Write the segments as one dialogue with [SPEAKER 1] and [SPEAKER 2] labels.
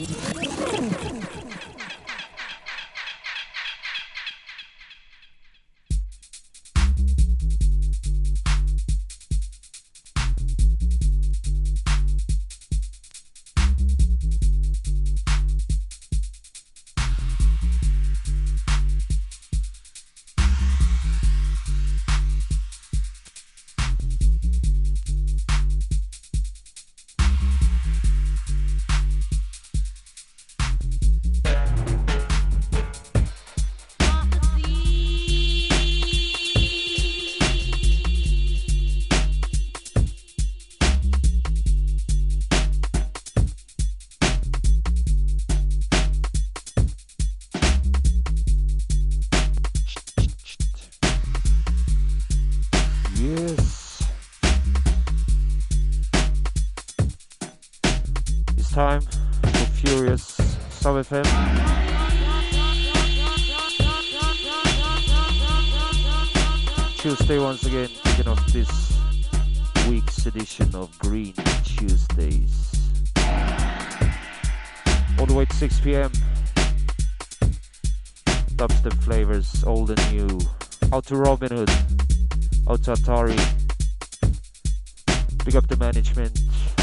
[SPEAKER 1] Time for Furious Sub FM. Tuesday once again, kicking off this week's edition of Green Tuesdays. All the way to 6 p.m. Dubstep flavors, old and new. Out to Robin Hood, out to Atari. Big up the management.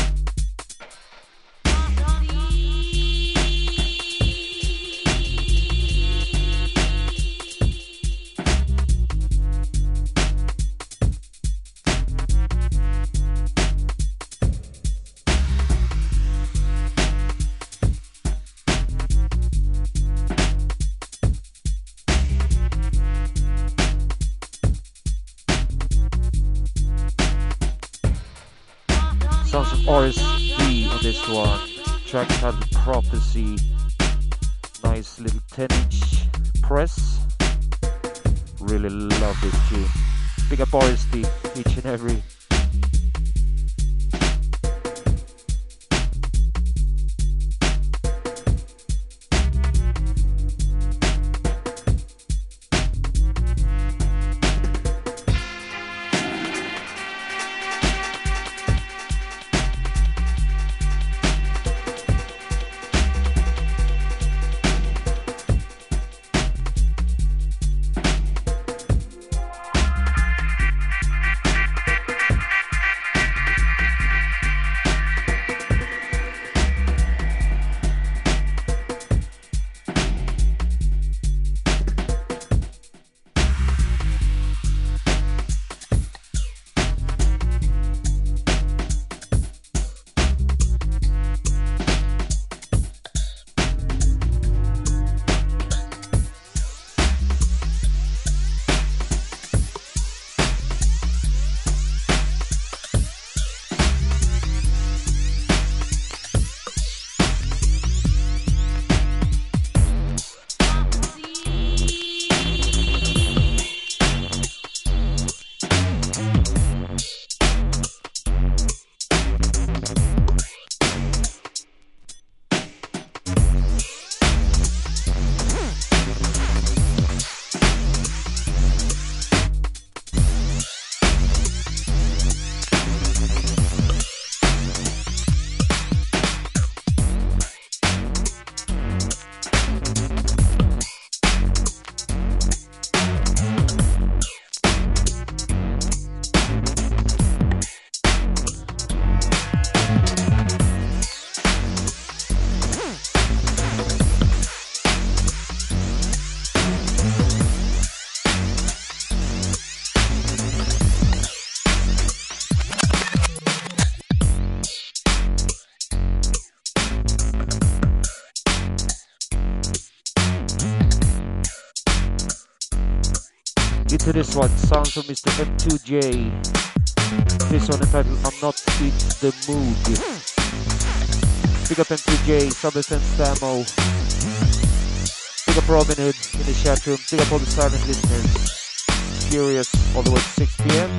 [SPEAKER 1] RSV on this one. Track titled Prophecy. Nice little 10-inch press. Really love this tune. Big up RSV each and every. To this one, sounds of Mr. M2J. This one entitled I'm Not in the Mood. Big up M2J, Sub-FM Samo. Big up Robin Hood in the chat room. Big up all the silent listeners. Furious all the way to 6 p.m.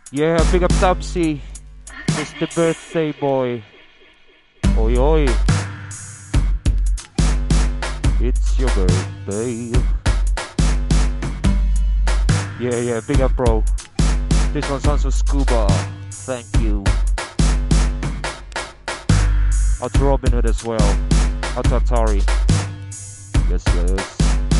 [SPEAKER 1] Yeah, big up Tabsy. It's the birthday boy. Oi oi. It's your birthday. Yeah, big up bro. This one sounds so scuba. Thank you. Out to Robin Hood as well. Out to Atari. Yes.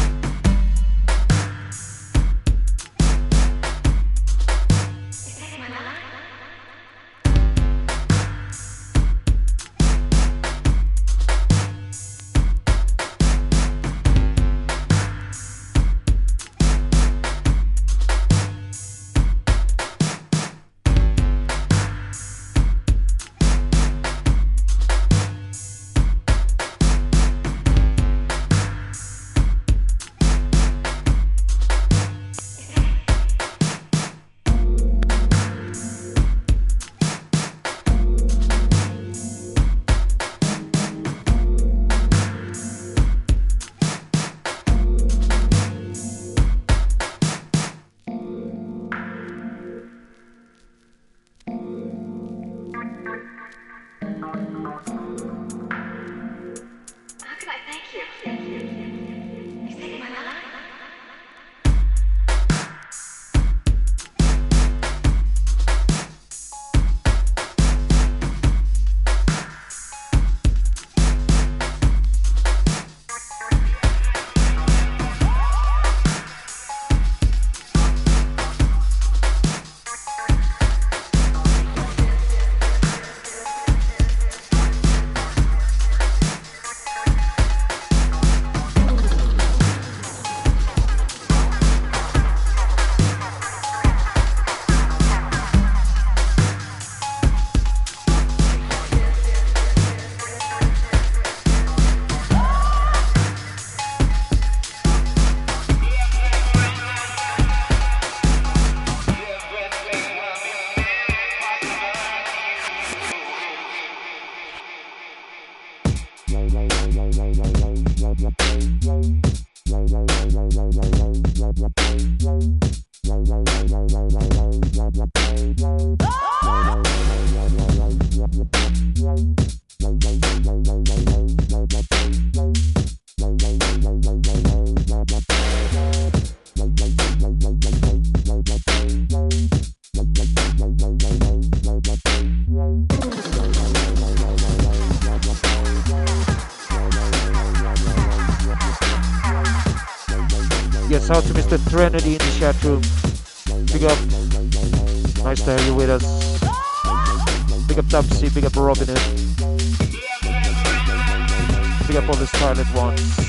[SPEAKER 1] Yes, out to Mr. Trinity in the chat room. Big up. Nice to have you with us. Big up Tubsy, big up Robin Hood. Big up all the silent ones.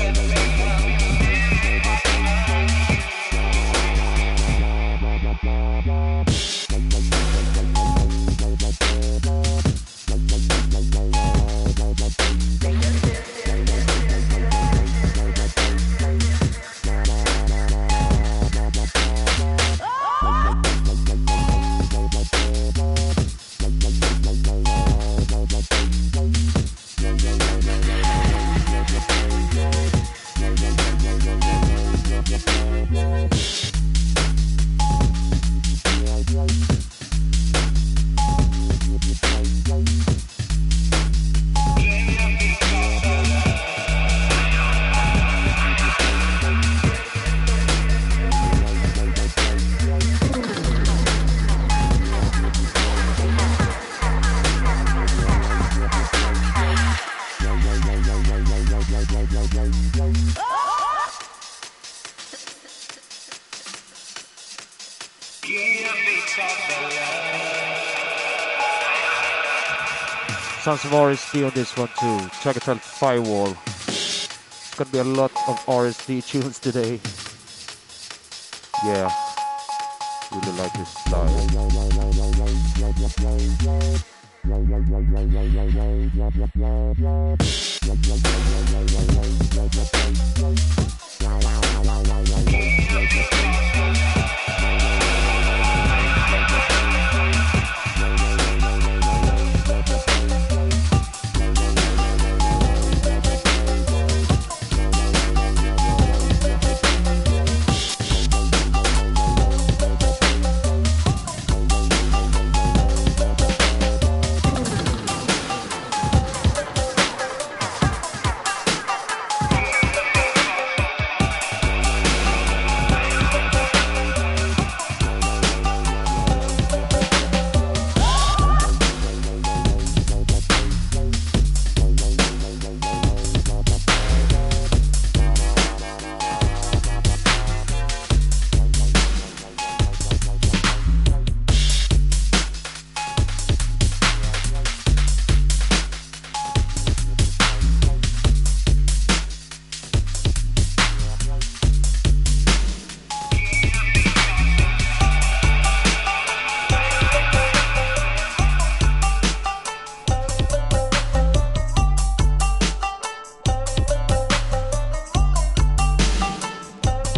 [SPEAKER 1] Sounds of RSD on this one too. Check it out, Firewall. It's gonna be a lot of RSD tunes today. Yeah, really like this style.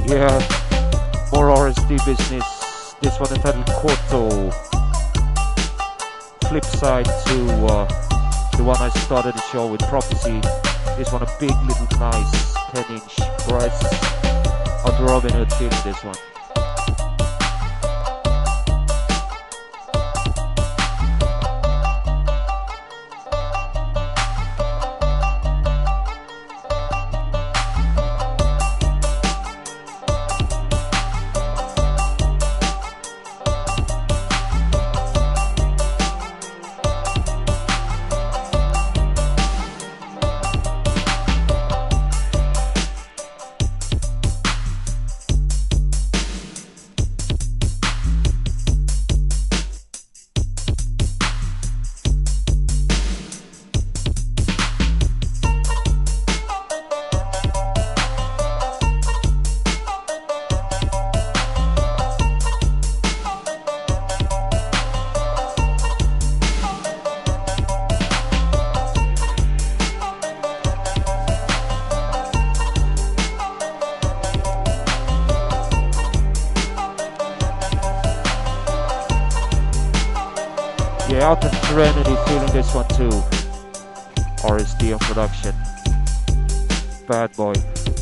[SPEAKER 1] Yeah, more RSD business. This one entitled Koto. Flip side to the one I started the show with, Prophecy. This one a big little nice 10-inch press. Out to Robin Hood feeling this one. Yeah, out of Serenity feeling this one too. RSD on production. Bad boy.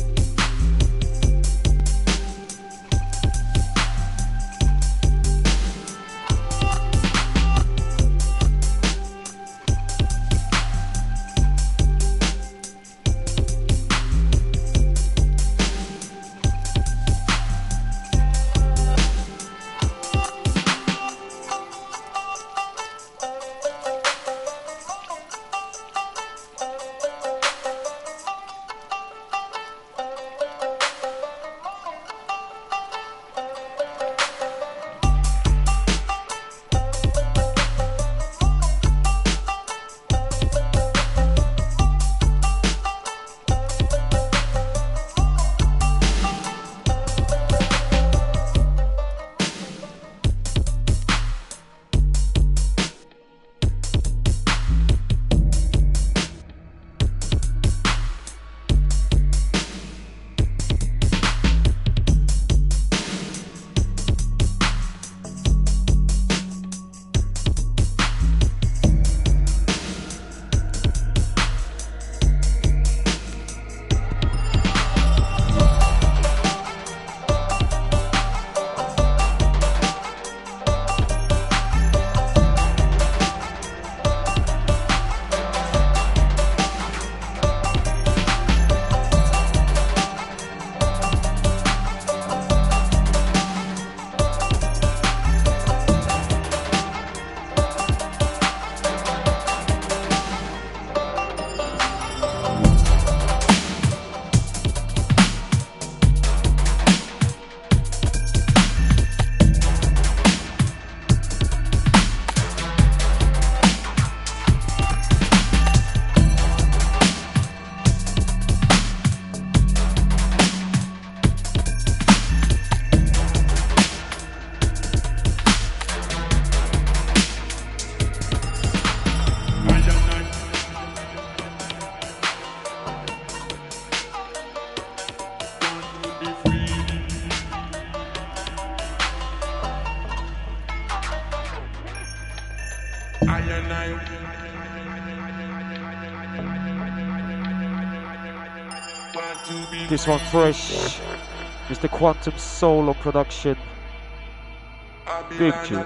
[SPEAKER 1] This one fresh. Mr. Quantum Soul on production. Big tune.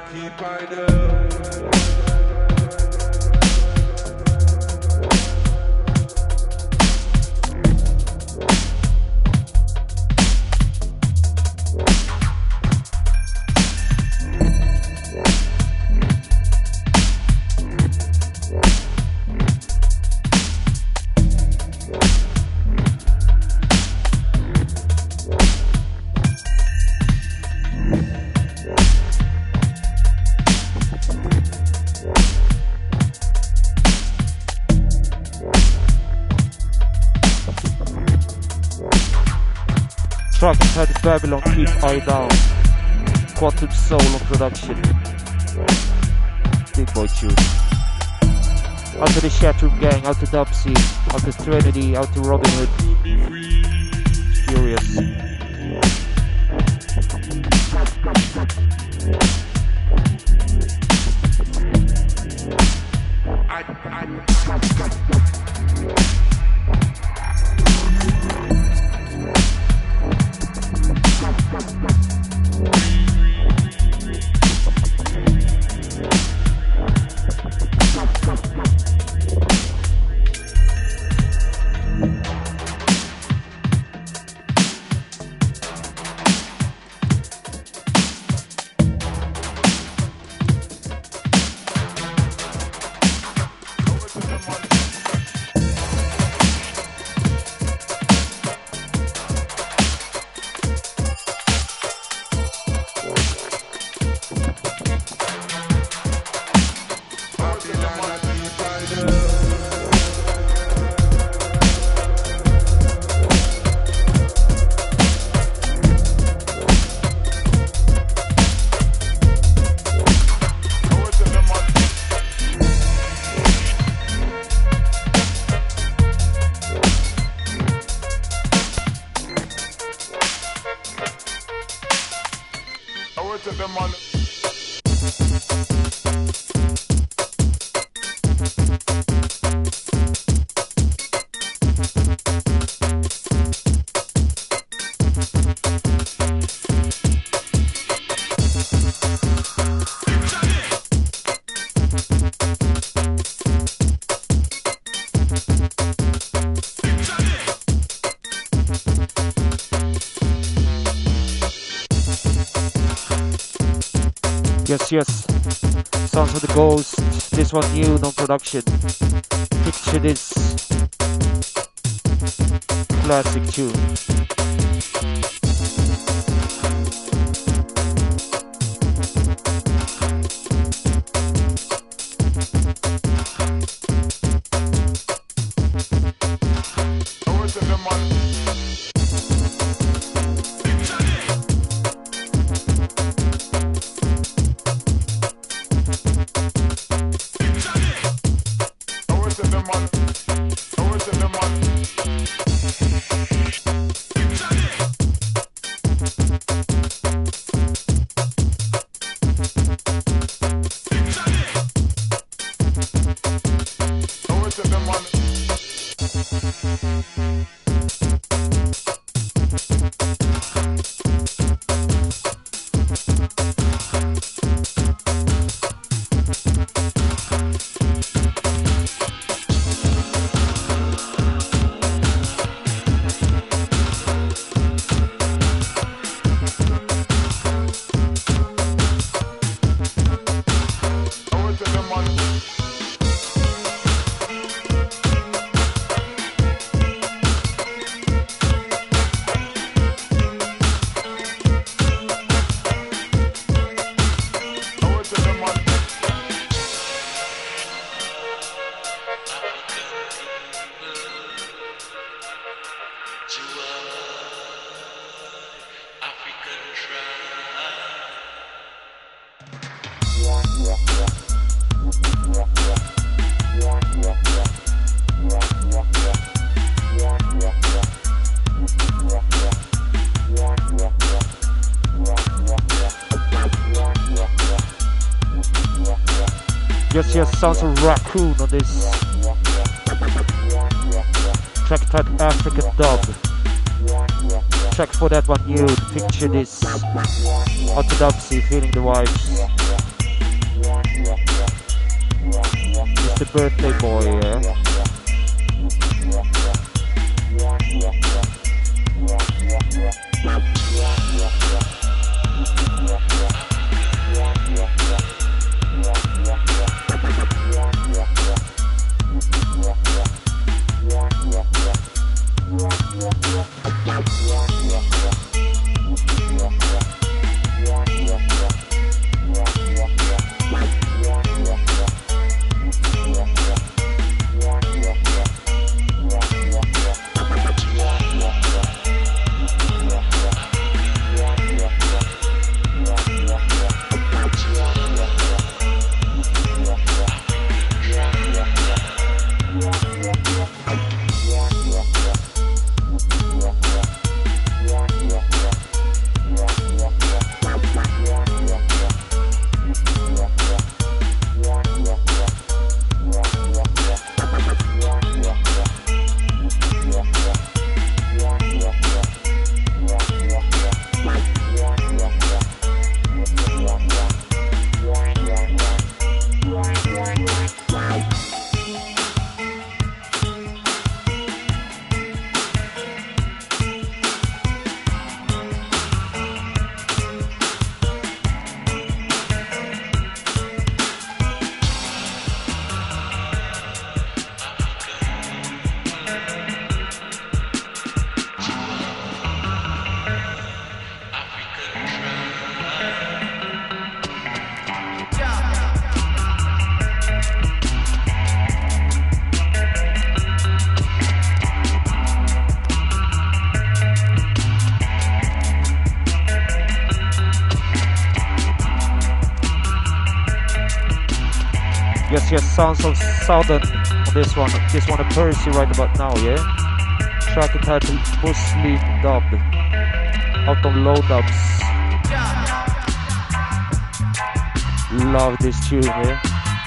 [SPEAKER 1] Track entitled Babylon, Keep Eye Down. Quantum Soul on production. Big boy tune. Out to the Chatroom gang, out to Dubsy, out to Trinity, out to Robin Hood. Furious. Yes, Sounds of the Ghost. This one new, no production. Picture this classic tune. Yes, sounds of Raccoon on this track titled African Dub. Track for that one new, picture this orthodoxy, feeling the vibes. It's the birthday boy, yeah? Yes, sounds of Southern on this one a Percy right about now, yeah? Track entitled Muslim Dub, out on Low Dubs. Love this tune, yeah?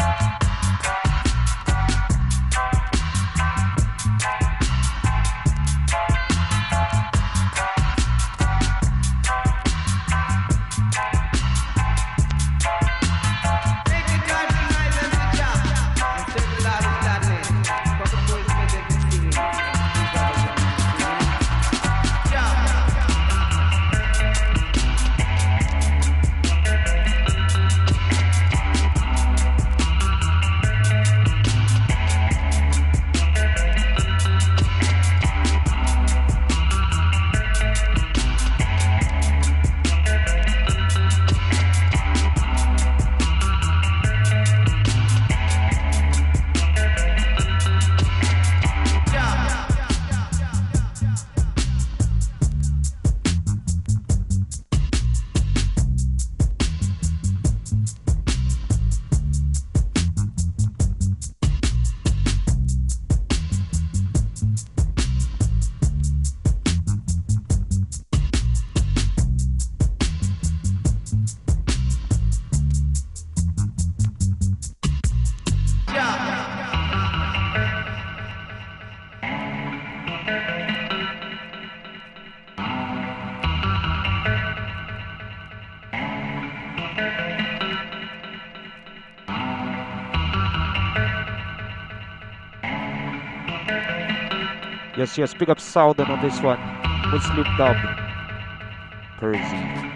[SPEAKER 1] Yes, pick up Southern on this one. Muslim dub. Percy.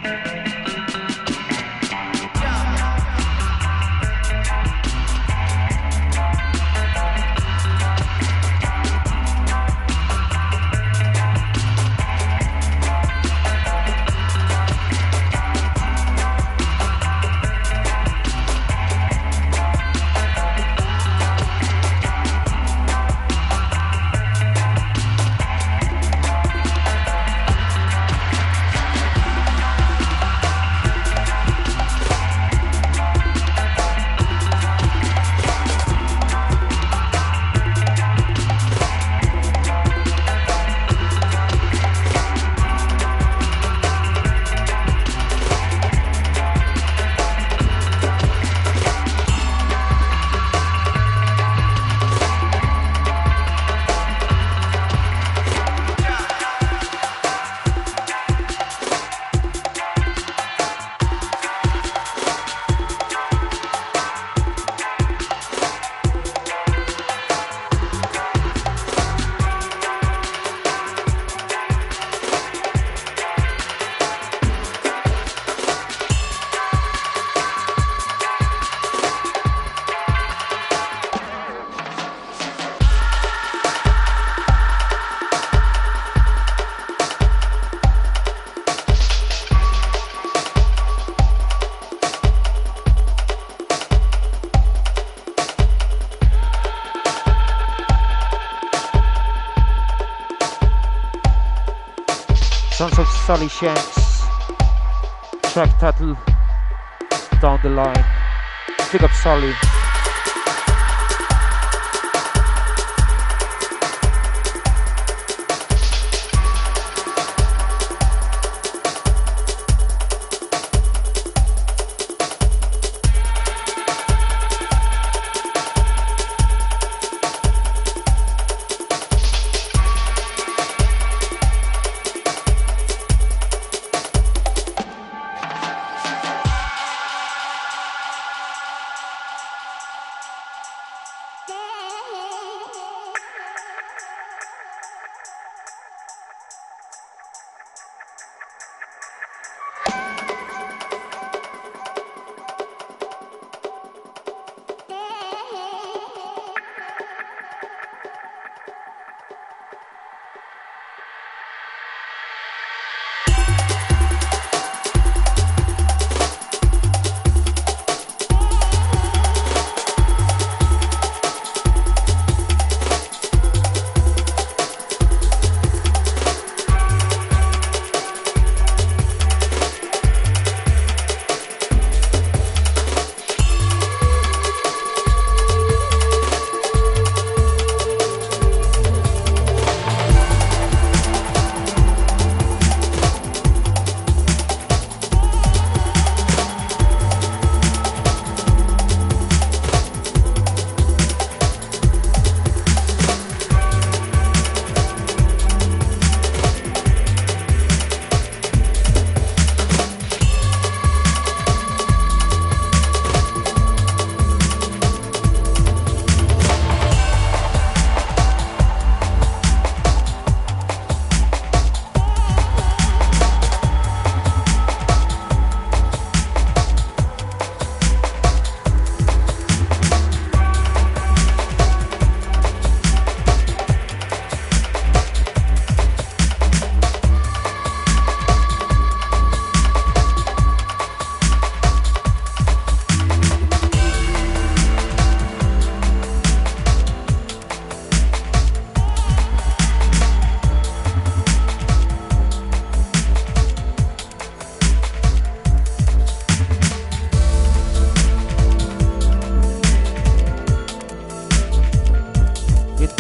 [SPEAKER 1] Sons of Sally Shanks, track title Down the Line. Pick up Sally.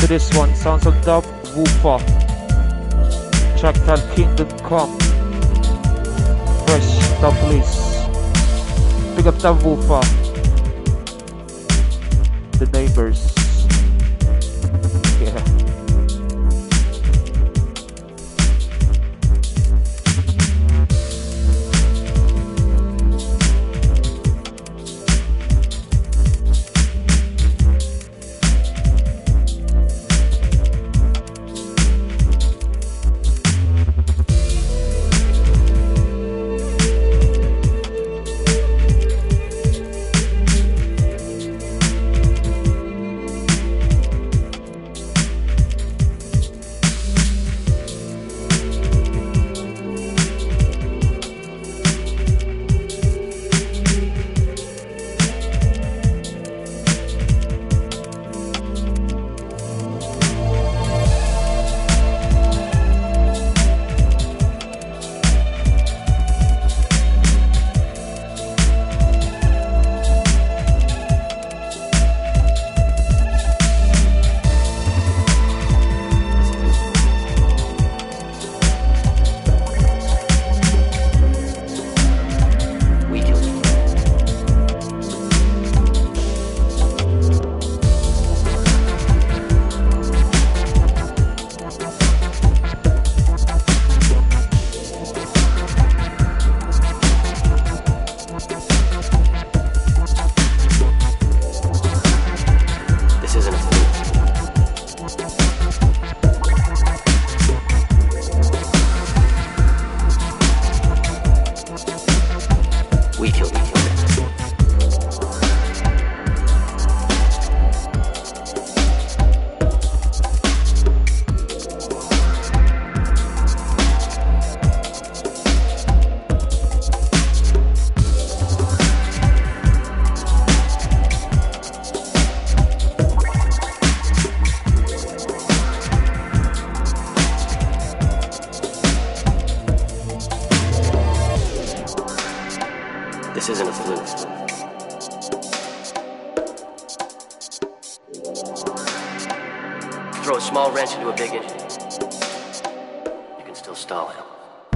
[SPEAKER 1] to this one. Sounds of Dub Woofer. Track called Kingdom Come. Fresh Dub Police. Pick up Dub Woofer. The Neighbors. Yeah.
[SPEAKER 2] This isn't a fluke. Throw a small wrench into a big engine. You can still stall it.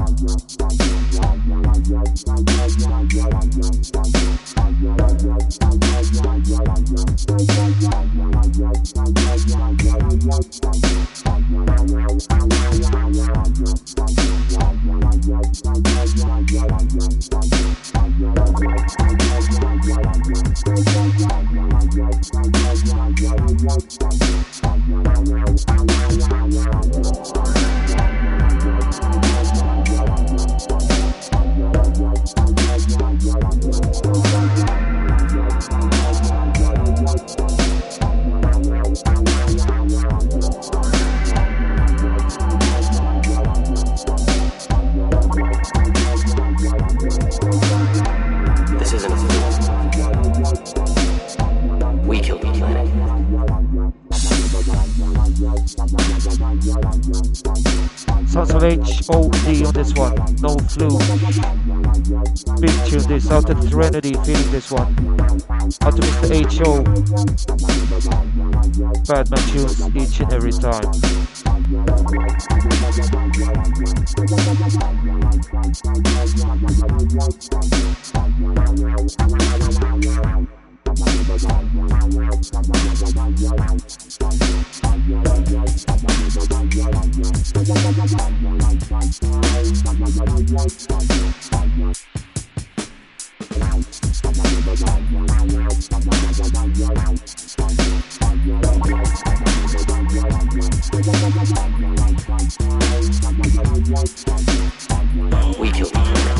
[SPEAKER 1] Sounds of HOD on this one, no fluke. Big tune this, out to Trinity, feeling this one. Out to Mr. HO. Badman tunes each and every time.
[SPEAKER 2] We killed each other.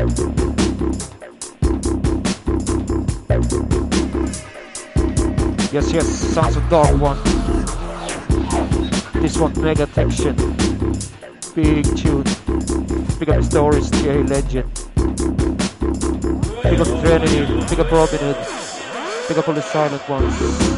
[SPEAKER 1] Yes, sounds of Dark One. This one, Mega Texture. Big tune. Big up Stories, J Legend. Big up Trinity, big up Robin Hood. Big up all the silent ones.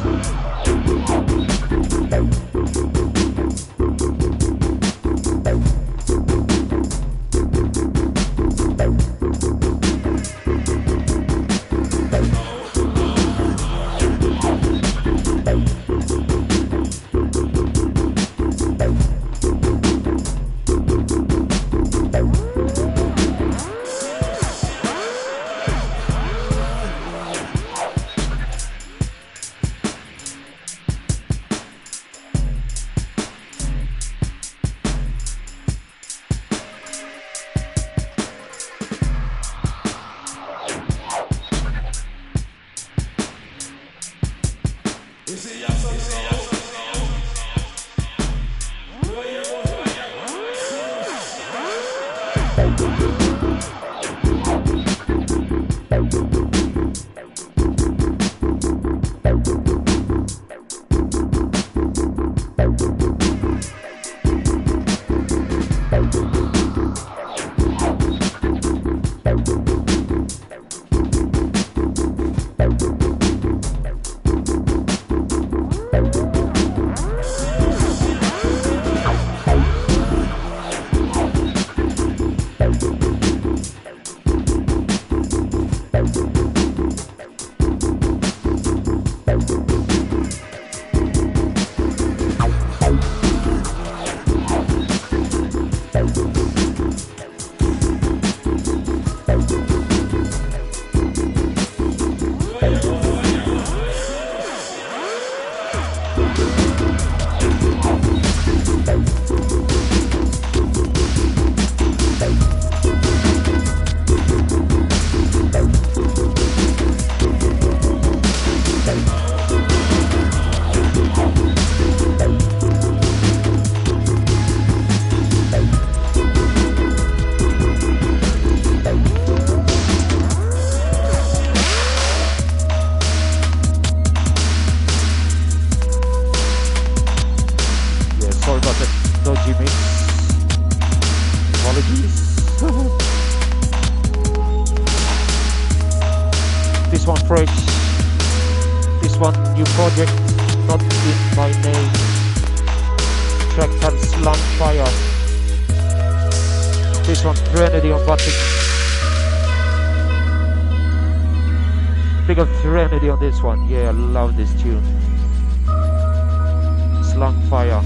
[SPEAKER 1] On this one, yeah, I love this tune. Slung Fire.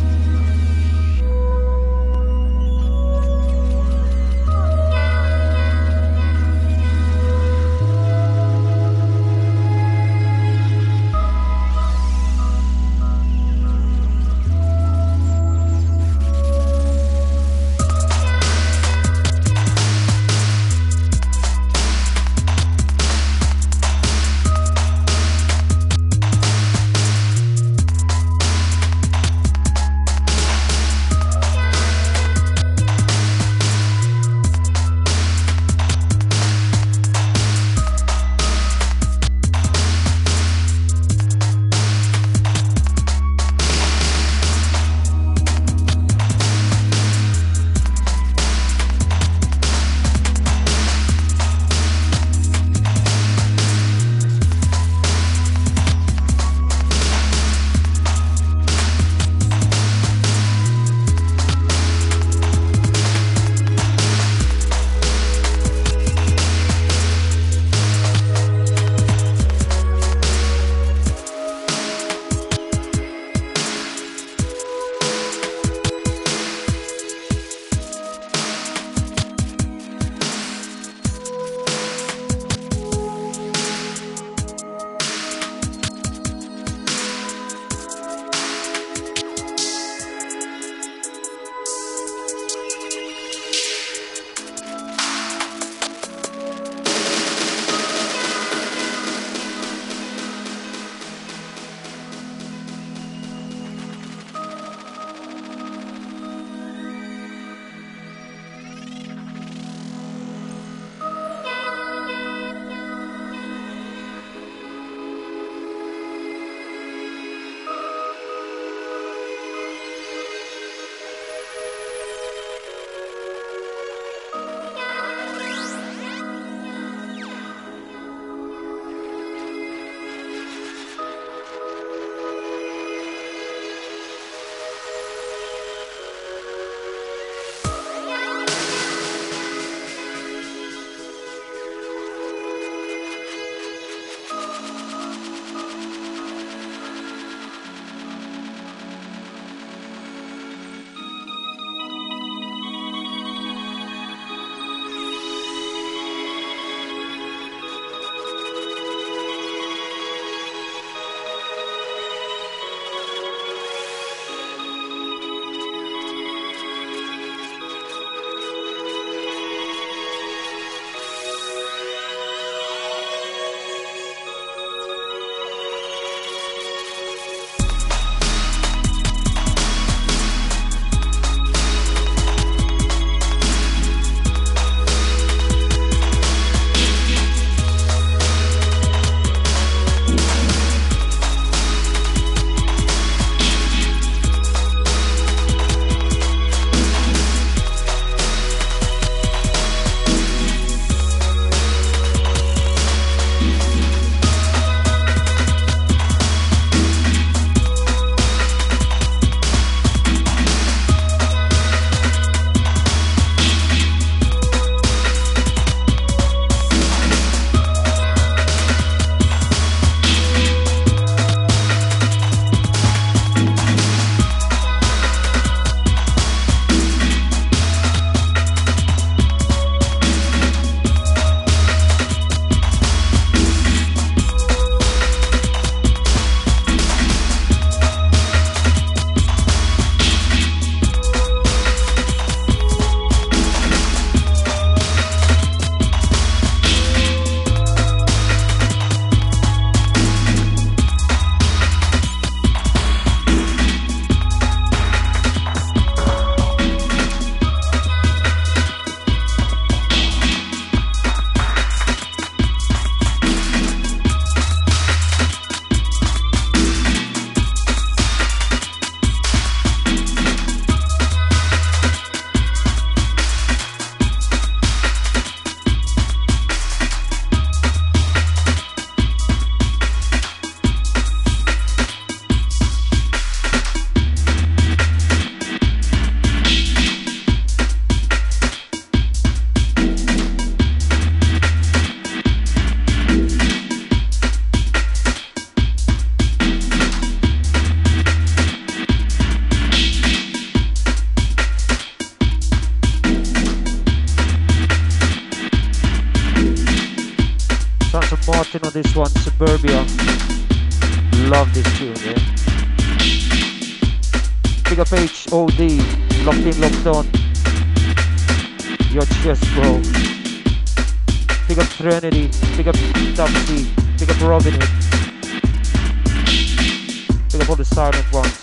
[SPEAKER 1] Some Martin on this one, Suburbia. Love this tune, yeah. Big up HOD, locked in, locked on. Your chest, bro. Big up Trinity, big up Dubsy, big up Robin Hood. Big up all the silent ones.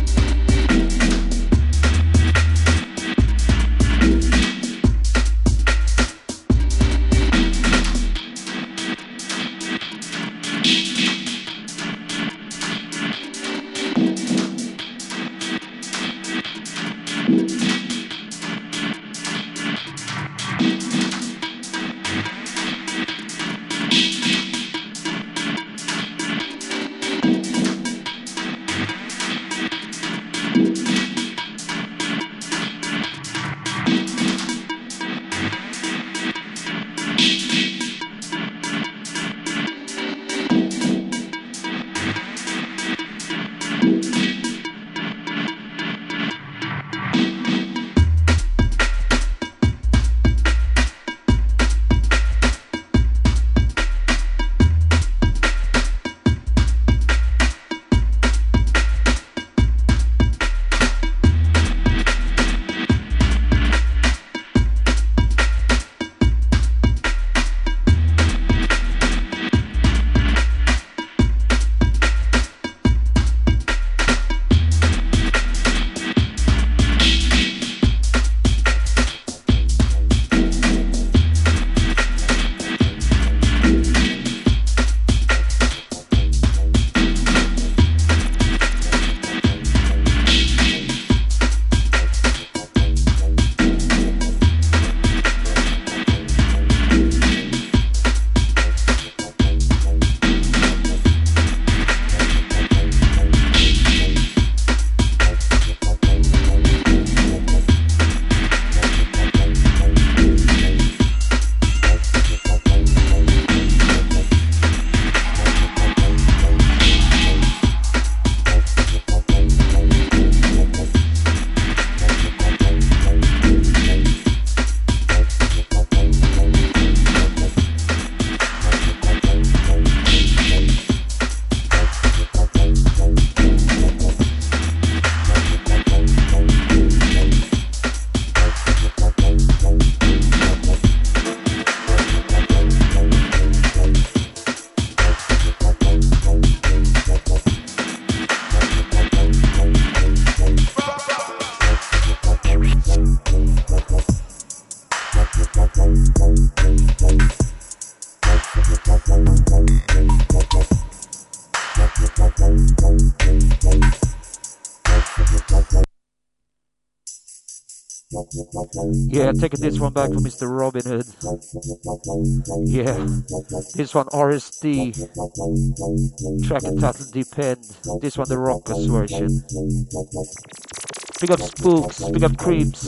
[SPEAKER 1] Yeah, taking this one back from Mr. Robin Hood. Yeah, this one RSD. Track and title Depend. This one the Rockers version. Big up Spooks, big up Creeps.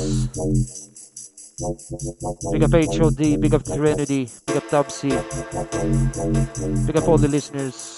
[SPEAKER 1] Big up HOD, big up Trinity, big up Dubsy. Big up all the listeners.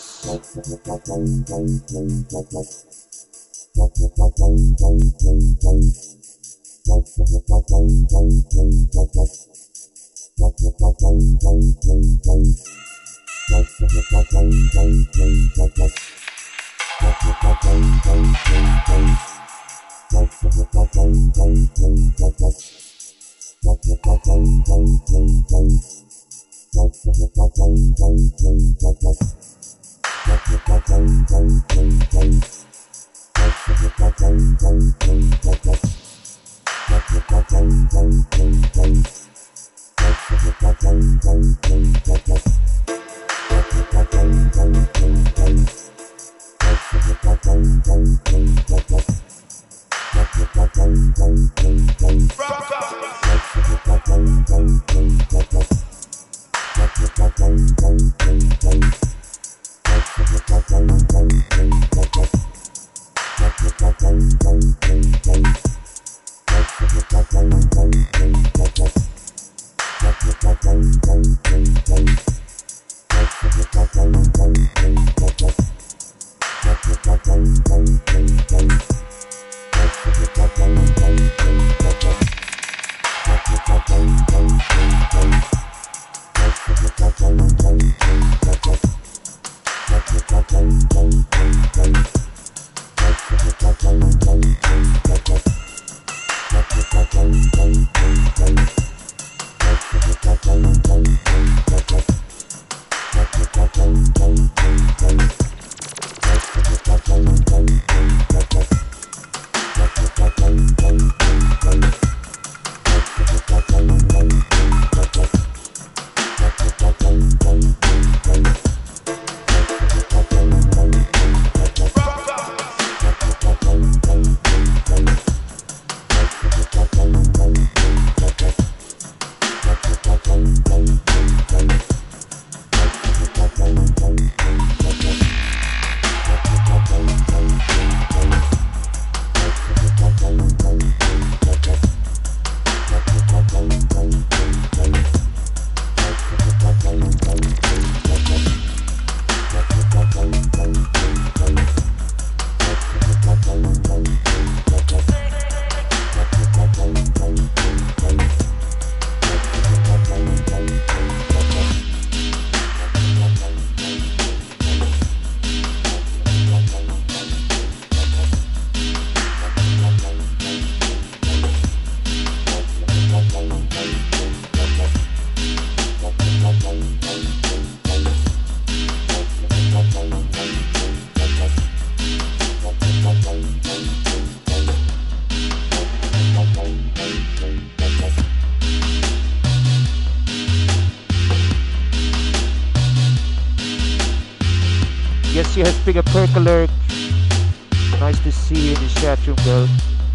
[SPEAKER 1] Yes, big up Percolurk. Nice to see you in the chat room, girl.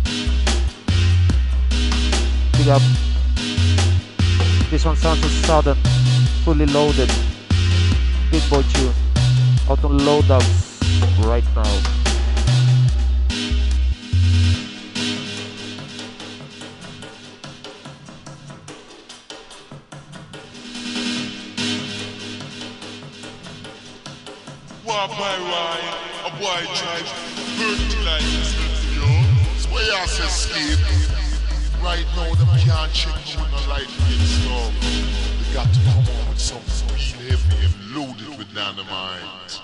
[SPEAKER 1] Big up. This one sounds so sudden, fully loaded. Big boy tune. Out on low dubs right now.
[SPEAKER 3] A boy tries fertilize himself, yo. That's why I say escape. Right now, them can't check me with no light yet, so they got to come on with something real heavy and loaded with dynamite.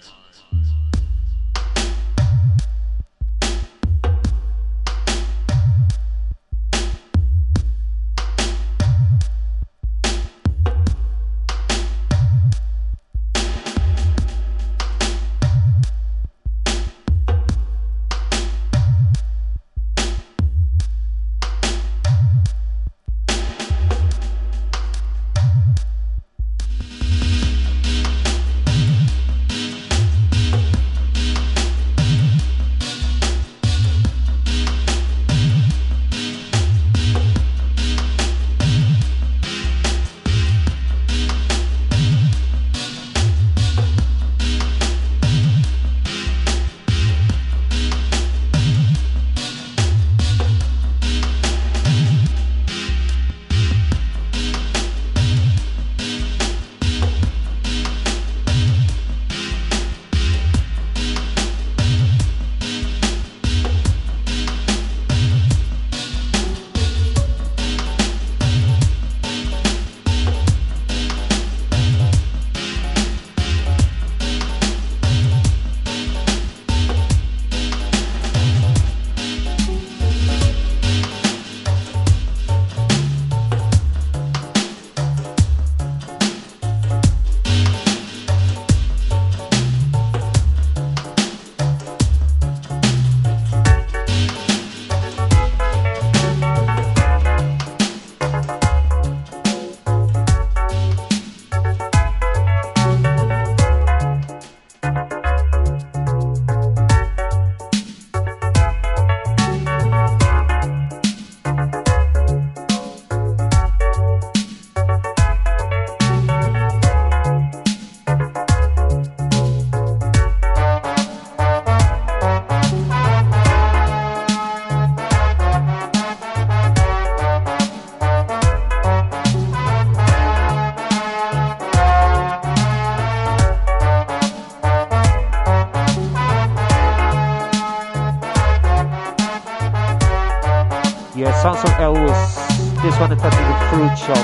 [SPEAKER 1] Sounds of Elvis. This one is at the Fruit Shop.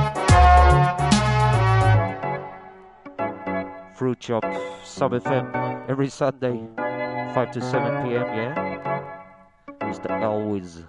[SPEAKER 1] Fruit Shop, Sub FM, every Sunday, 5 to 7 p.m. Yeah, Mr. Elvis.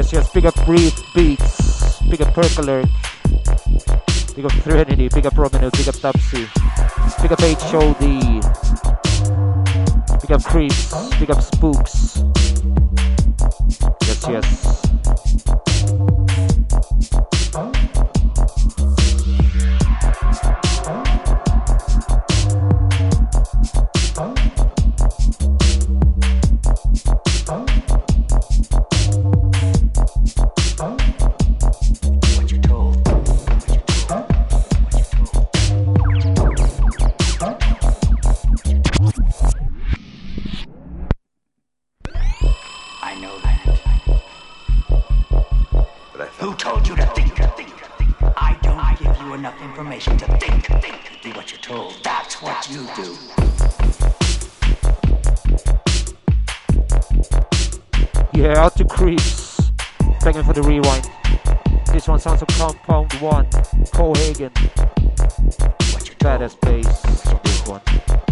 [SPEAKER 1] Yes. Big up Brief Beats. Big up Percolate. Big up Trinity. Big up Romino. Big up Topsy. Big up HOD. Big up Creeps. Big up Spooks. Yes. Out to Creeps. Thank you for the rewind. This one sounds of Compound 1. Cohagen. Badass bass on this one.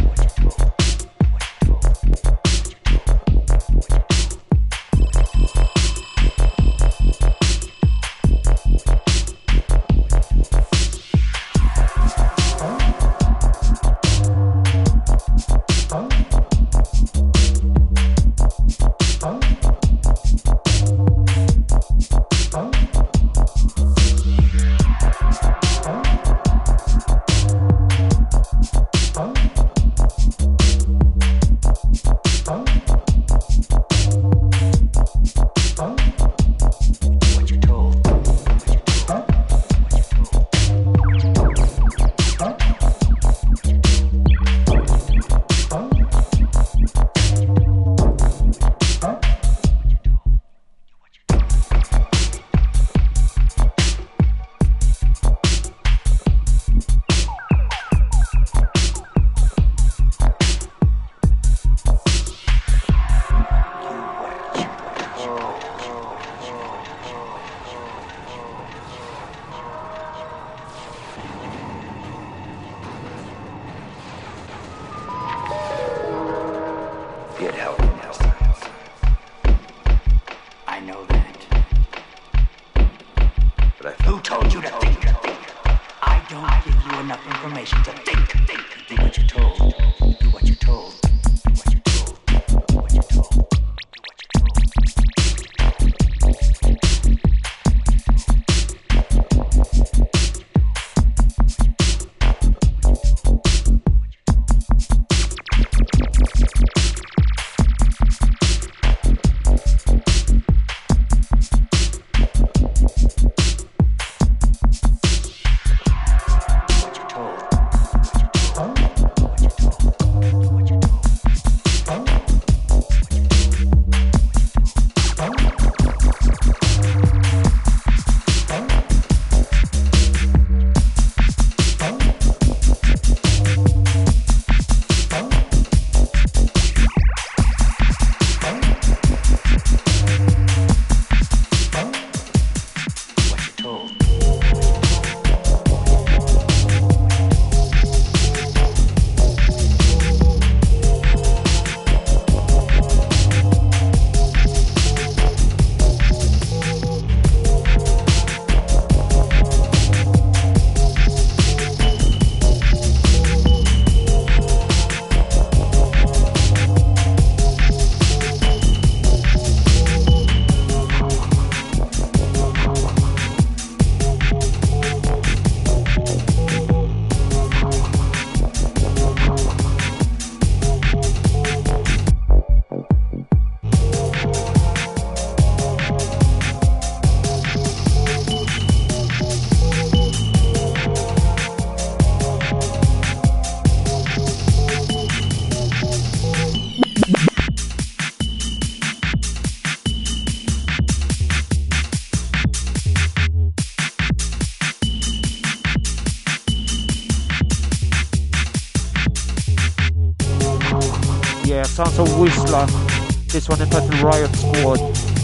[SPEAKER 1] Sounds of Whistler. This one entitled Riot Squad.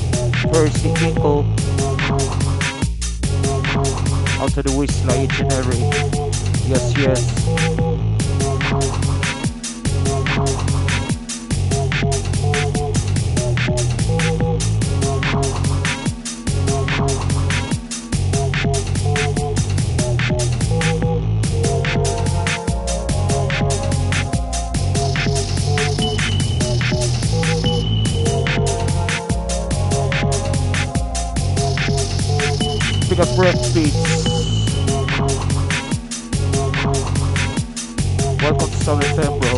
[SPEAKER 1] Percy Kinkle. Out to the Whistler each and every. Yes. got Breath Beats. Welcome to Southern FM, bro.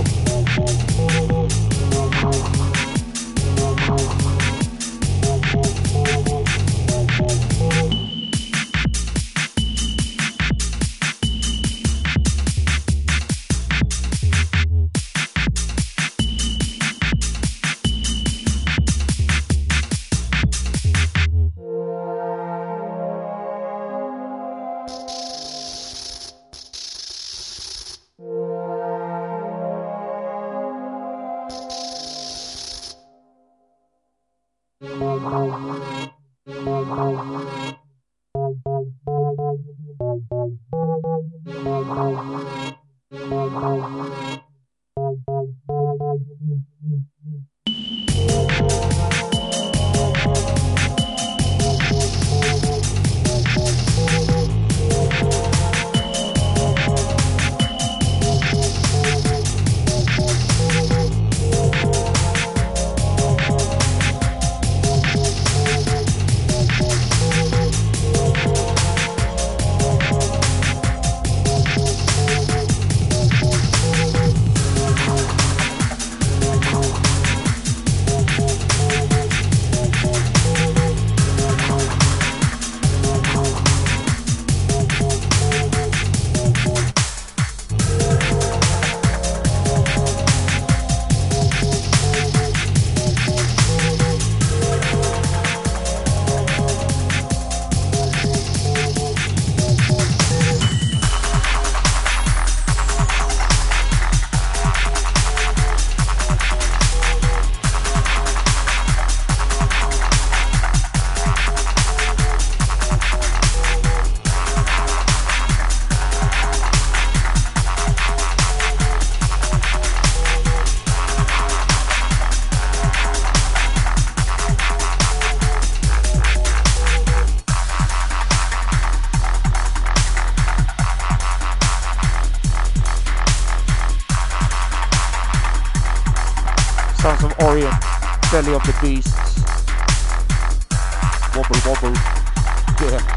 [SPEAKER 1] Belly of the beasts. Wobble, wobble. Yeah.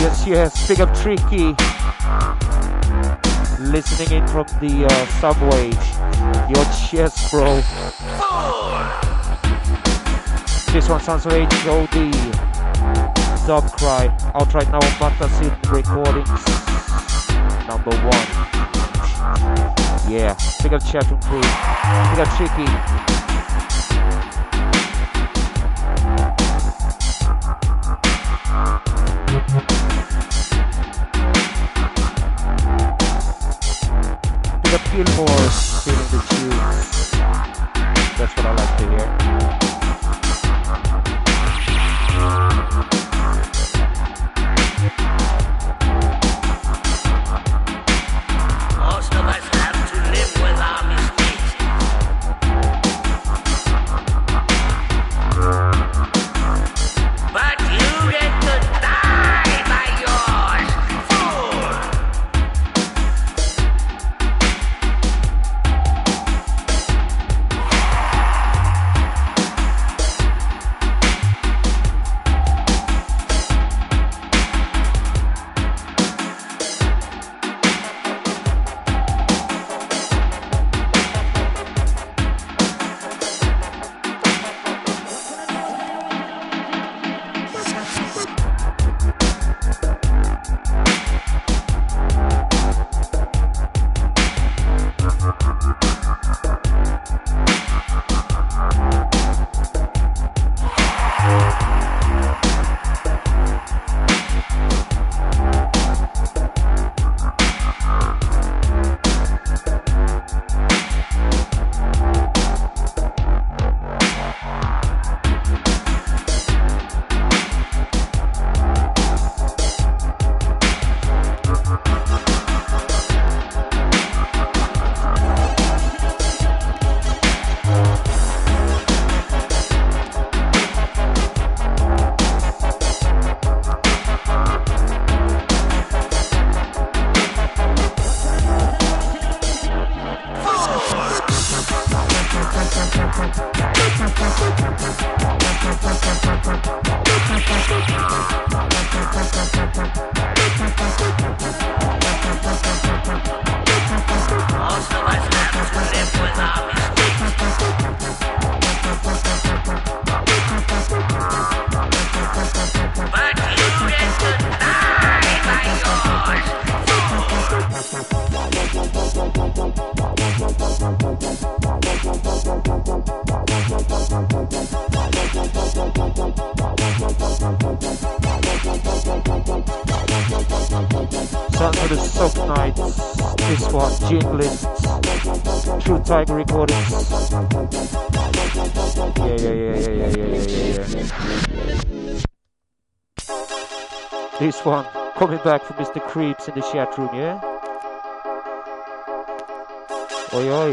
[SPEAKER 1] Yes, big up Tricky. Listening in from the subway. Your chest, bro. This one sounds of HOD. Dub Cry. Out right now on Fantasy Recordings. Number 1. Yeah, big up chat room crew. Big up Tricky. Gilmore feeling the tunes. That's what I like to hear.
[SPEAKER 4] Most of us have to live with our mistakes. But you get to die by yours, fool!
[SPEAKER 1] Tiger Recordings. Yeah. This one coming back from Mr. Creeps in the chat room, yeah? Oi, oi.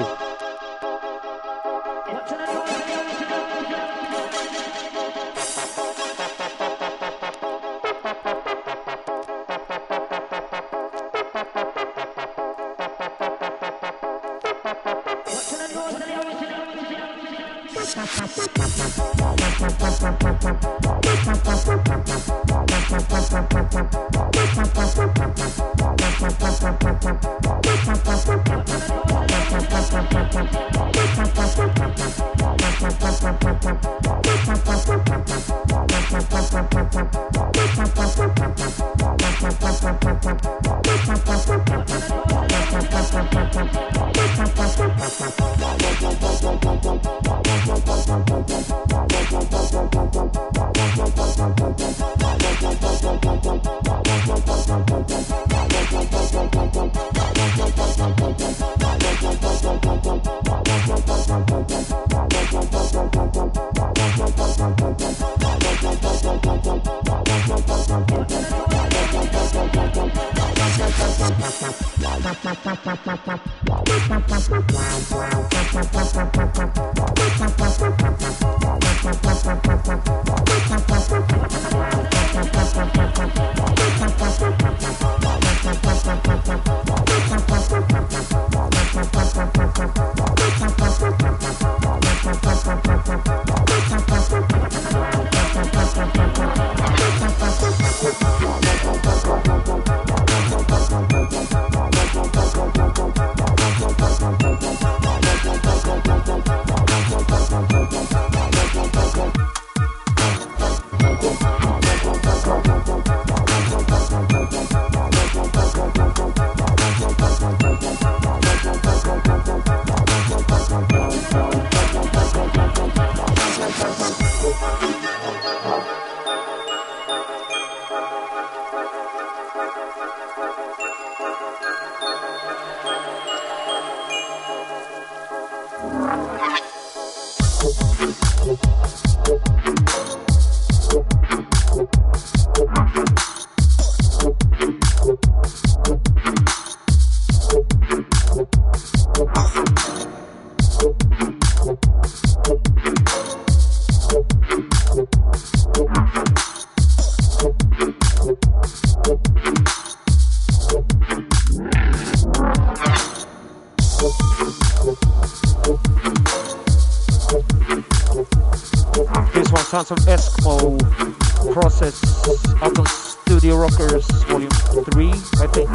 [SPEAKER 1] sounds of Eskimo Process out on Studio Rockers Volume 3, I think.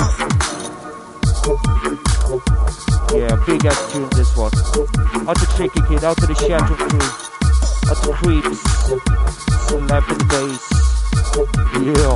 [SPEAKER 1] Yeah, big ass tune this one. Out to Tricky Kid, out to the Shadow Crew, out to Creeps, slap in the bass. Yeah.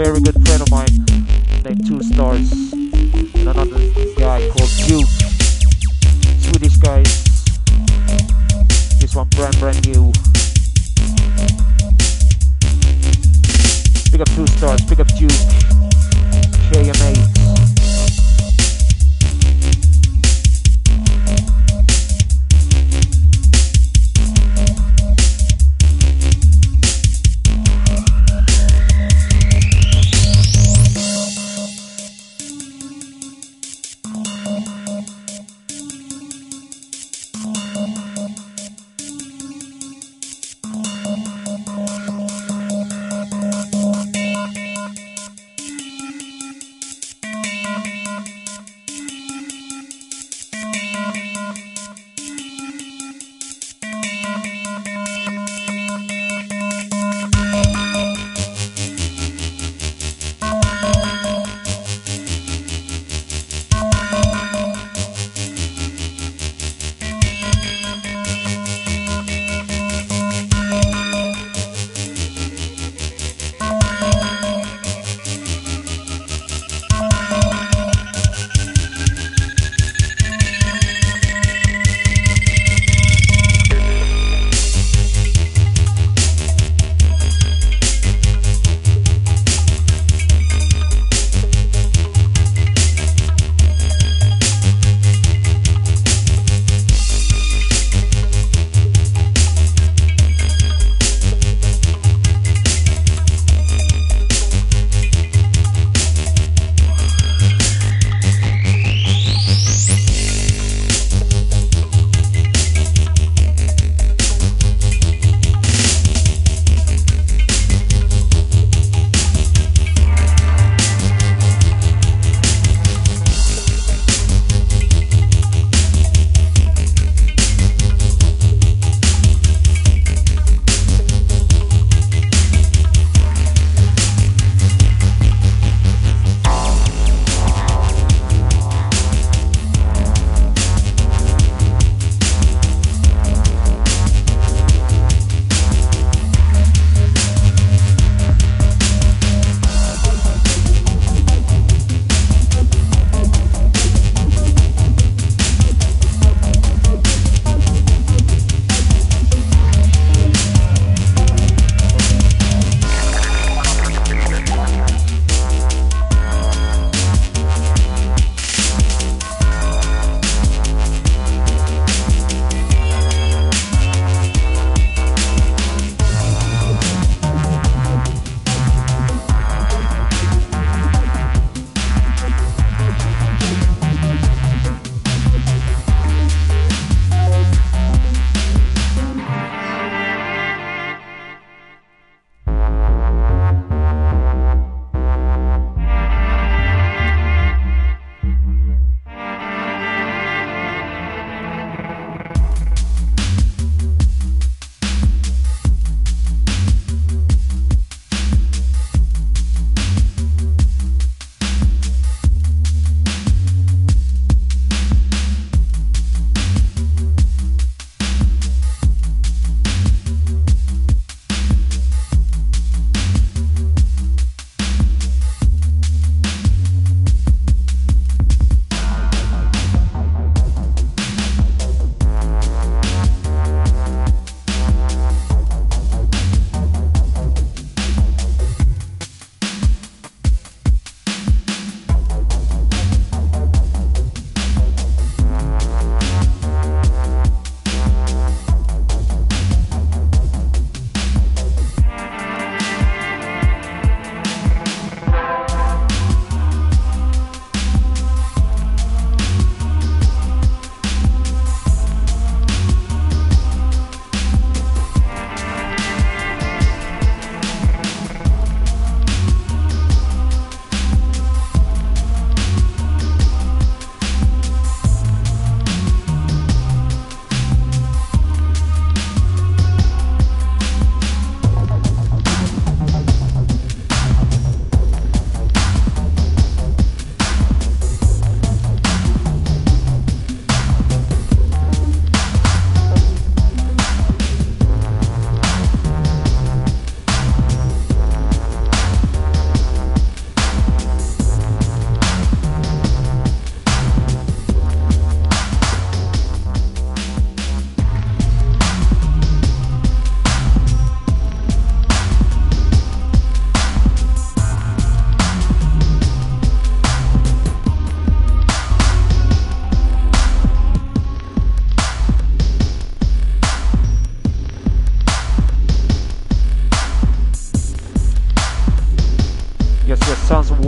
[SPEAKER 1] very good friend of mine named Two Stars, and another guy called Duke. Swedish guys. This one brand new. Pick up Two Stars, pick up Duke. Share your mates.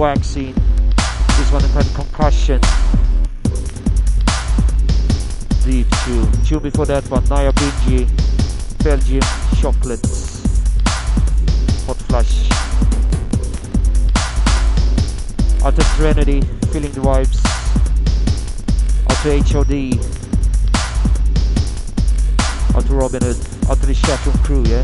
[SPEAKER 1] Waxing. This one entitled Concussion. Deep tune. Tune before that one, Naya Binji, Belgium Chocolates. Hot Flush. Out to Trinity, feeling the vibes. Out to HOD. Out to Robin Hood. Out to the chatroom crew, yeah?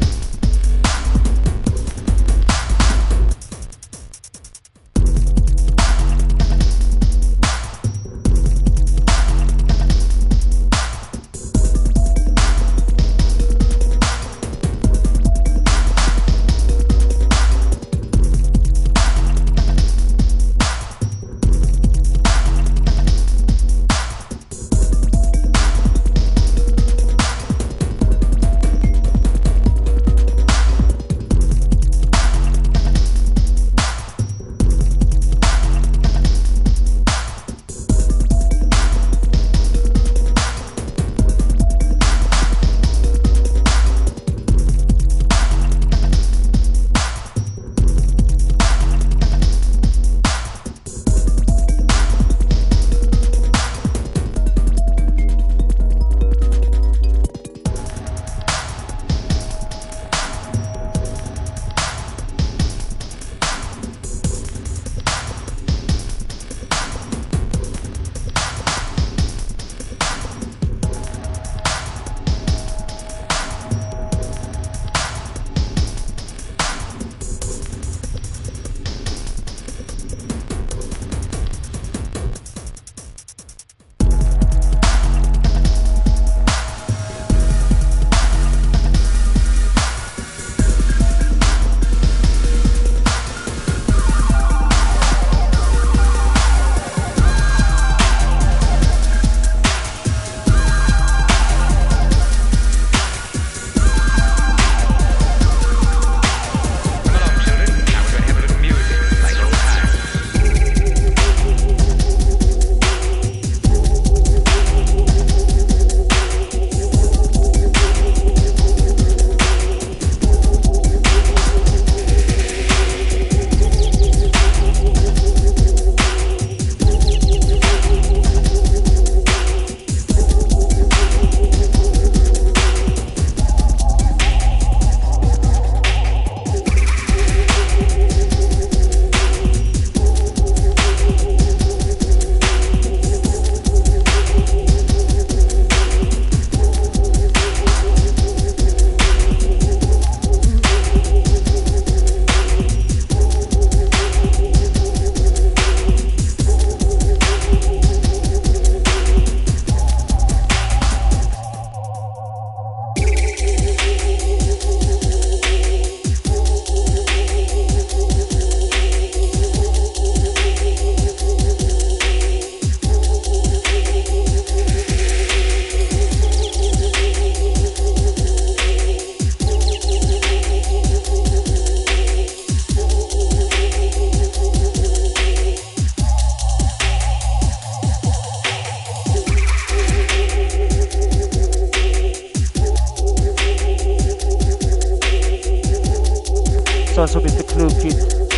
[SPEAKER 1] Also Mr. Clue Kid.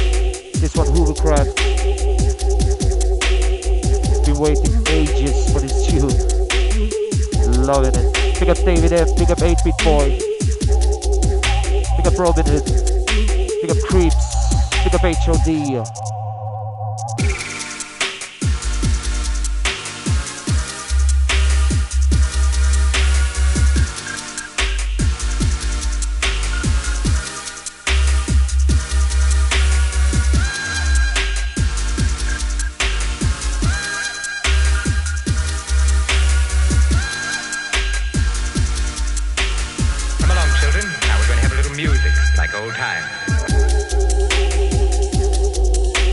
[SPEAKER 1] This one Hoovercraft. Been waiting ages for this tune. Loving it. Pick up David F, pick up 8-Bit Boy. Pick up Robin Hood. Pick up Creeps. Pick up HOD.
[SPEAKER 5] Old time.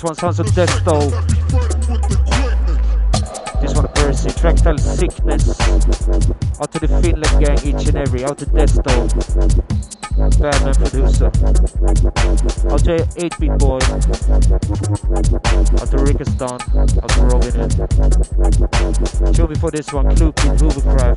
[SPEAKER 1] one, sounds of Desto. This one, Percy, Tractile Sickness. Out to the Finland gang, each and every. Out to Desto. Badman producer. Out to 8-Beat Boy. Out to Rickeston. Out to Robin Hood. Show me for this one, Clue Kid, Hoovercraft.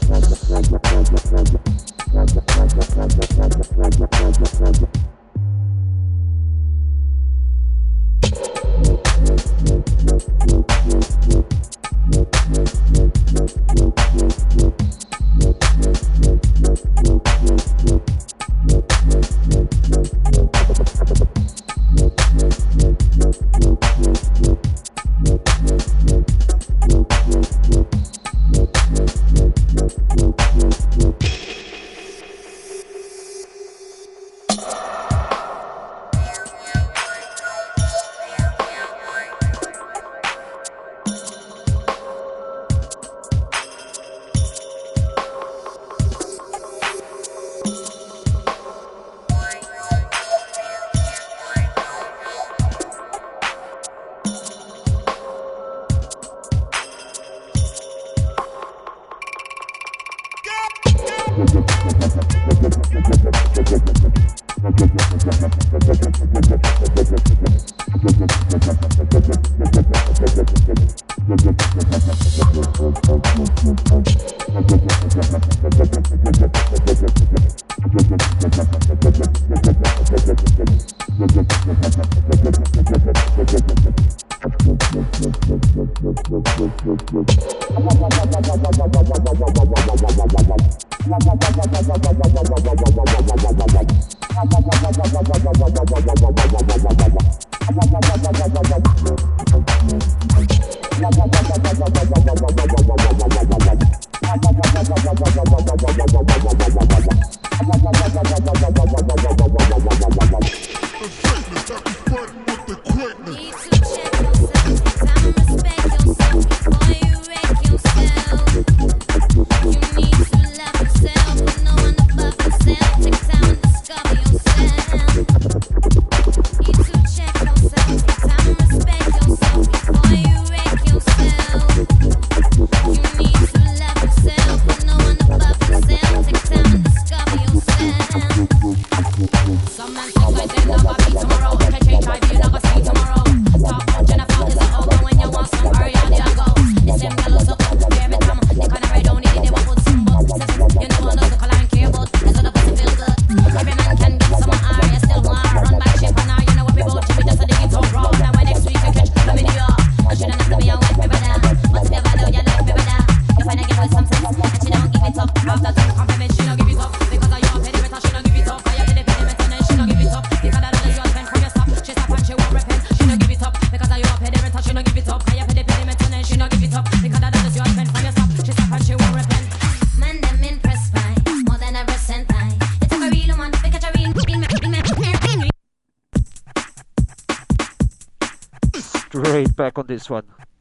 [SPEAKER 1] Back on this one.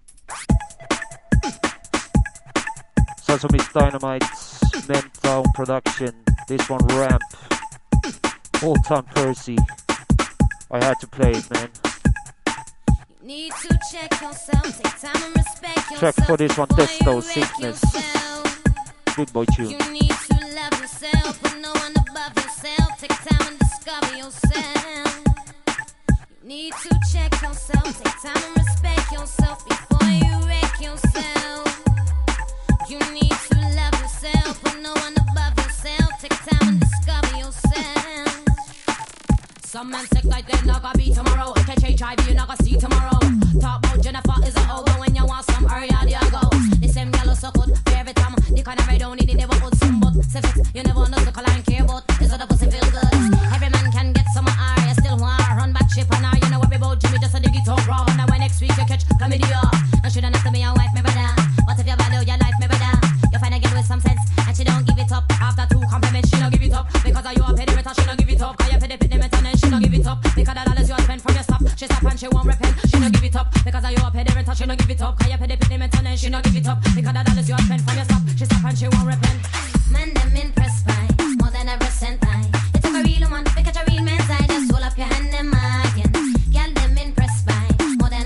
[SPEAKER 1] Sounds of Miss Dynamite's Mentown production. This one, Ramp. Old Time Percy. I had to play it, man. You need to check yourself, take time and respect yourself. Track for this one, Desto, Sickness. Good boy tune. You need to love yourself, put no one above yourself. Take time and discover yourself. Need to check yourself, take time and respect yourself before you wreck yourself. You need to love yourself, put no one above yourself. Take time and discover yourself. Some men sick like they're not gonna be tomorrow. Catch HIV, you're not gonna see tomorrow. Talk about Jennifer is a hoe, but when you want some, hurry out, there you go. The same girl so good, every time. The kind of I don't need it, never put some but. You never know the color and care about. Is it the pussy feel good? Every man can get some eye, still want to run back ship on her. You know what we both Jimmy just a dig it up raw. Now when next week you catch chlamydia, now shouldn't have to be your wife, my brother. What if you value your life, my brother? You find a girl with some sense, and she don't give it up. After 2 compliments, she don't give it up. Because of your pediment, she don't give it up. Cause you pay the pediment and then she don't give it up. Because the dollars you spend from your stop, she stop and she won't repent. She don't give it up. Because of your pediment, she don't give it up. Cause you pay the pediment and then she don't give it up. Because the dollars you spend from your stop, she stop and she won't repent. Man, them impressed by more than ever sent I. It took a real woman to catch a real man's eye. Just hold up your hand and mark it. Girl, them impressed by more than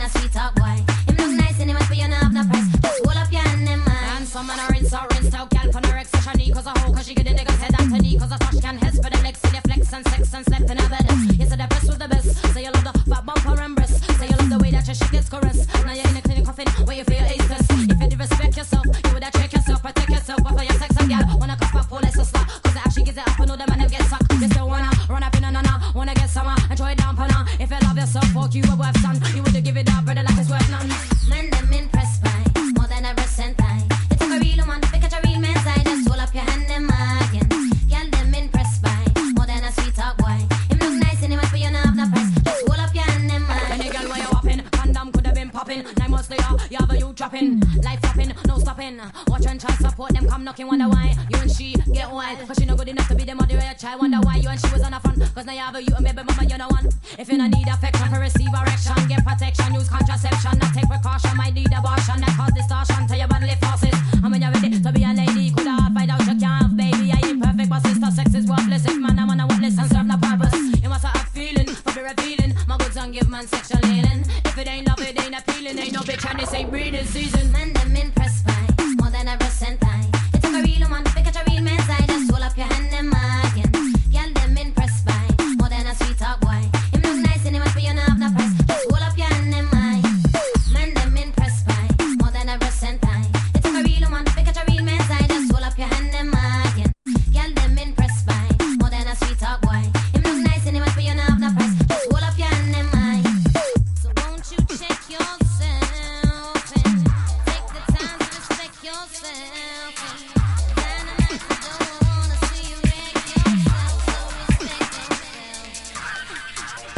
[SPEAKER 5] and slept in her bed. You said the best was the best. Say you love the fat bumper and breast. Say you love the way that your shit gets caressed. Now you're in the clinic coughing, waiting for your ace test. If you did respect yourself, you would have check yourself, protect yourself. But for your sex and girl, wanna cuff back for less a slap. Cause it actually gives it up and know them and them get sucked. You still wanna run up in a nana, wanna get summer and throw it down for now. If you love yourself, fuck you, worth son. You would have give it up, brother, like it's worth none. Man, them impressed by more than a recent time. It took a real woman to catch a real man's eye. Just hold up your hand and margin. Girl, them impressed by more than a sweet talk boy. Him look nice and he must be on the price. Just hold up your hand and margin. Any girl where you hopping, condom could have been popping. 9 months later, you have a you dropping. Life flopping, no stopping. Watch and try support them come knocking. Wonder why you and she get wild. Cause she no good enough to be the mother of your child. Wonder why you and she was on the front. Cause now you have a you and baby mama, you know one. If you don't need affection for receive erection, get protection, use contraception, not take precaution, might need abortion, that cause distortion to your bodily forces. And when you're ready to be a lady, could I find out you can't, baby, I ain't perfect, but sister sex is worthless. If man I wanna witness and serve no purpose, you must have a feeling for the revealing. My goods don't give man sexual healing. If it ain't love, it ain't appealing. Ain't no bitch and this ain't breeding season. Man, them impressed by more than a recent time. It took a real woman to catch a real man's eye. Just hold up your hand and margin. Girl, them impressed by more than a sweet talk boy. Him look nice and he must be on the price. Just hold up your hand and margin. Man, them impressed by more than a recent time. It took a real woman to catch a real man's eye. Just hold up your hand and margin. Girl, them impressed by more than a sweet talk boy. Him look nice and he must be on the price. Just hold up your hand and margin. So won't you check yourself and take the time to respect yourself. And I don't wanna see you wreck yourself, so respect yourself.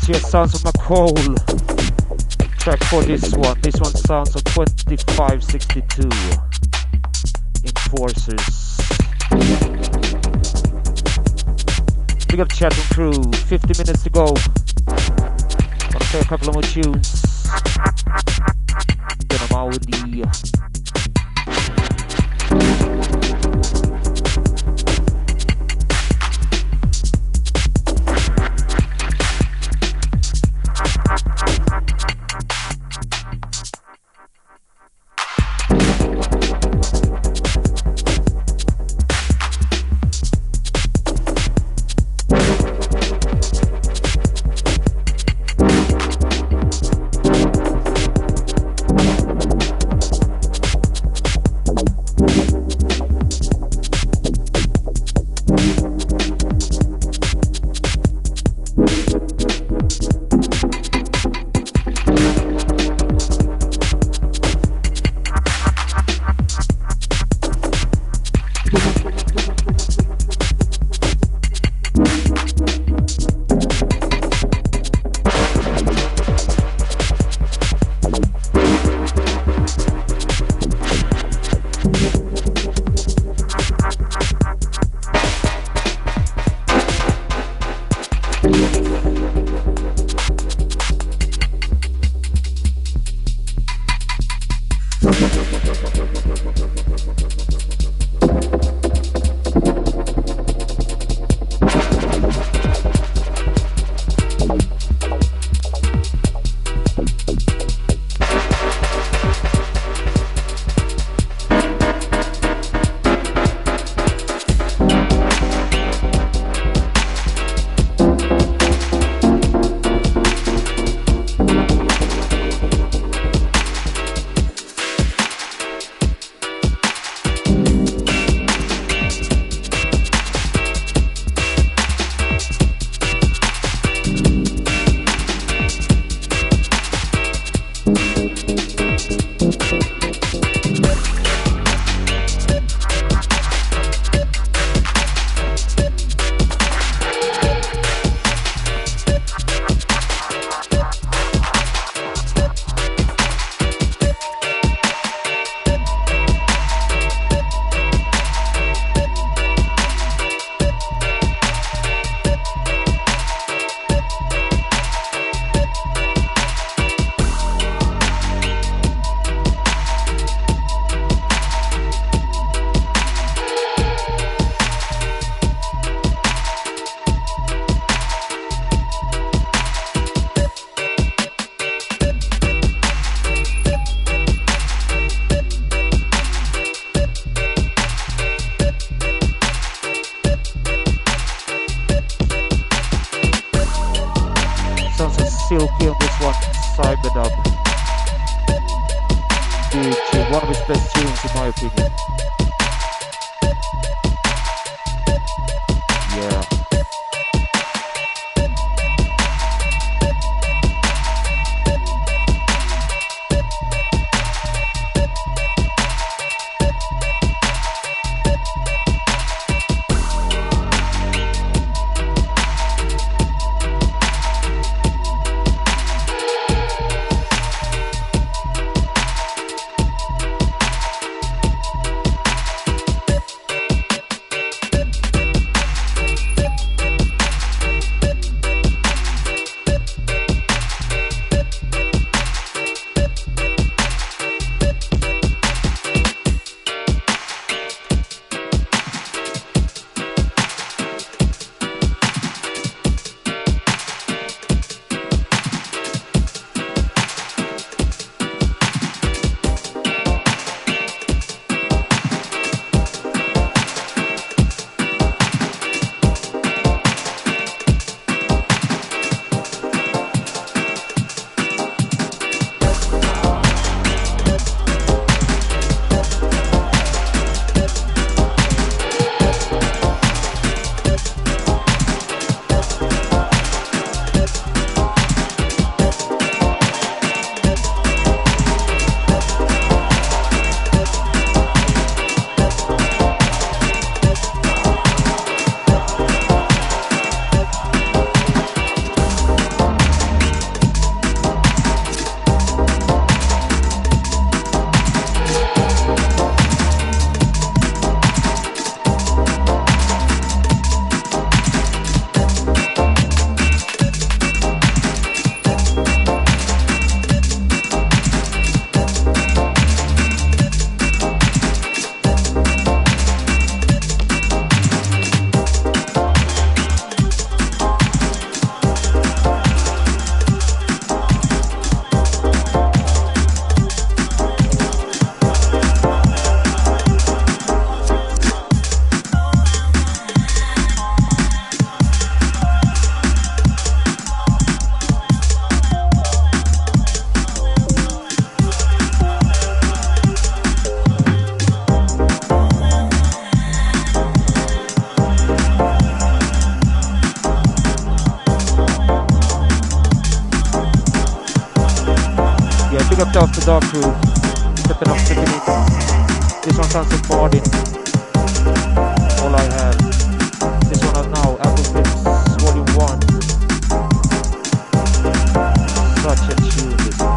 [SPEAKER 1] Yes, sounds of McCall. Track for this one. This one sounds of 2562. Enforcers. Big up chat and crew. 50 minutes to go. Gonna play a couple of more tunes. Then I'm out with the Silky on this one, Cyberdub. Dude, one of his best tunes in my opinion. Yeah. Checked off the Dark Crew. Stepping up, stepping in. This one Sunset Martin. All I have. This one out now. Apple Clips Volume 1. Such a tune, this one.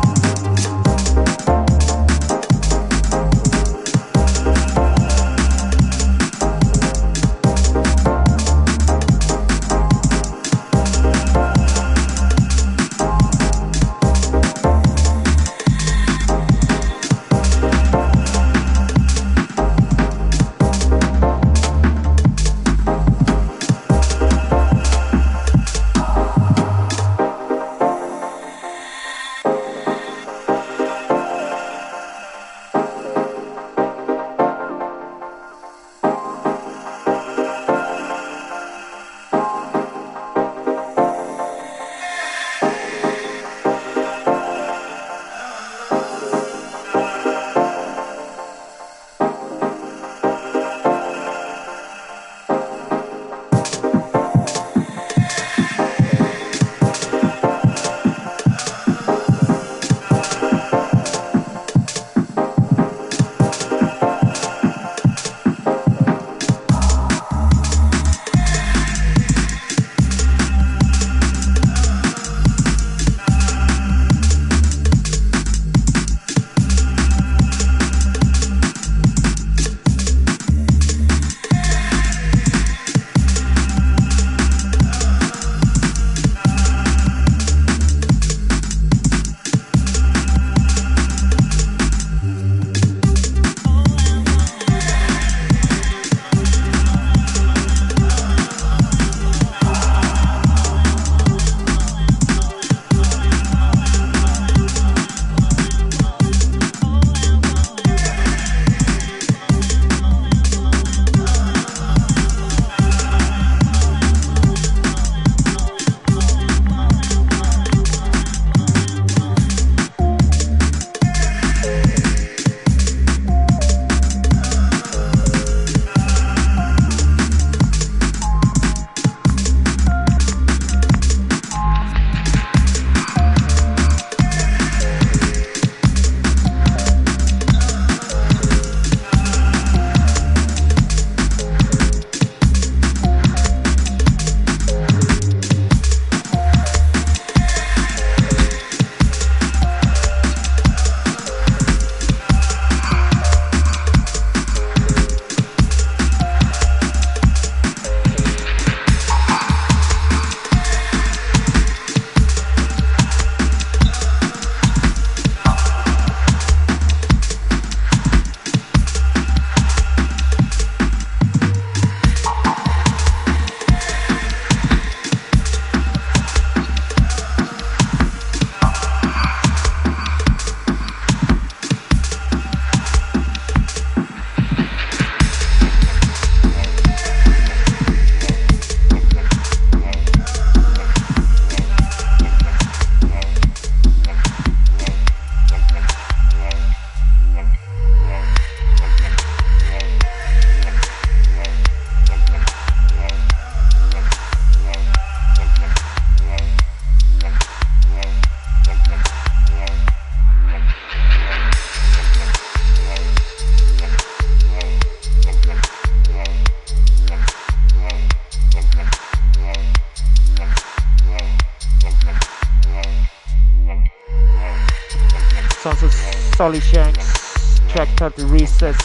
[SPEAKER 1] Solly Shanks, track titled Recess.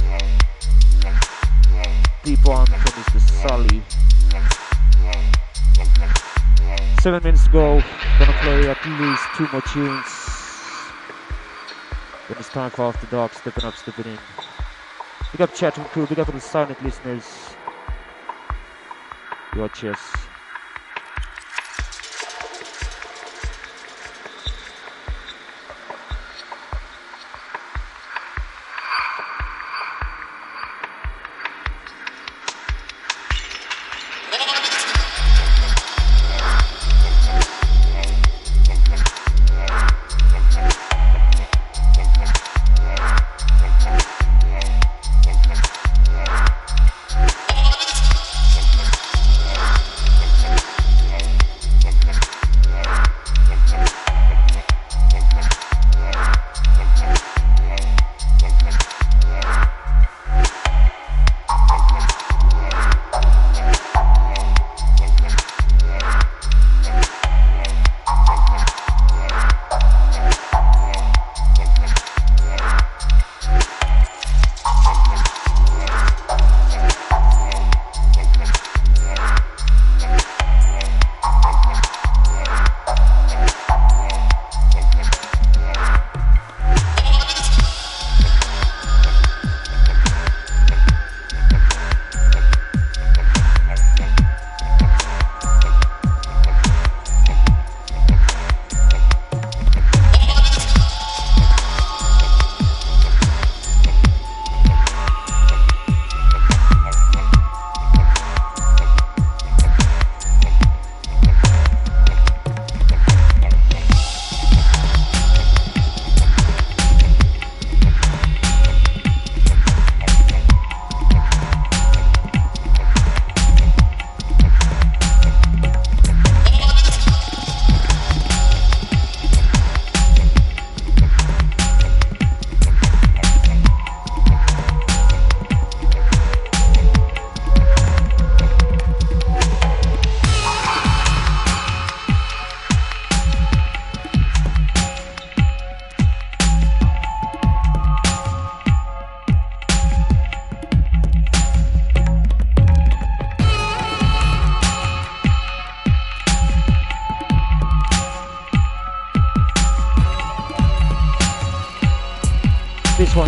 [SPEAKER 1] Deep on is the Solly. 7 minutes to go. Gonna play at least 2 more tunes. Then it's time for After Dark, stepping up, stepping in. Big up chat room crew, big up to the silent listeners. Your cheers.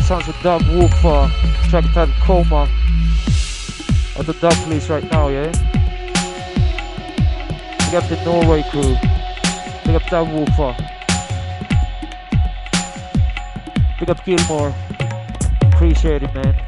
[SPEAKER 1] sounds of Dub Woofer, track titled Coma. At the dub place right now, yeah? Big up the Norway crew. Big up Dub Woofer. Big up Gilmore. Appreciate it, man.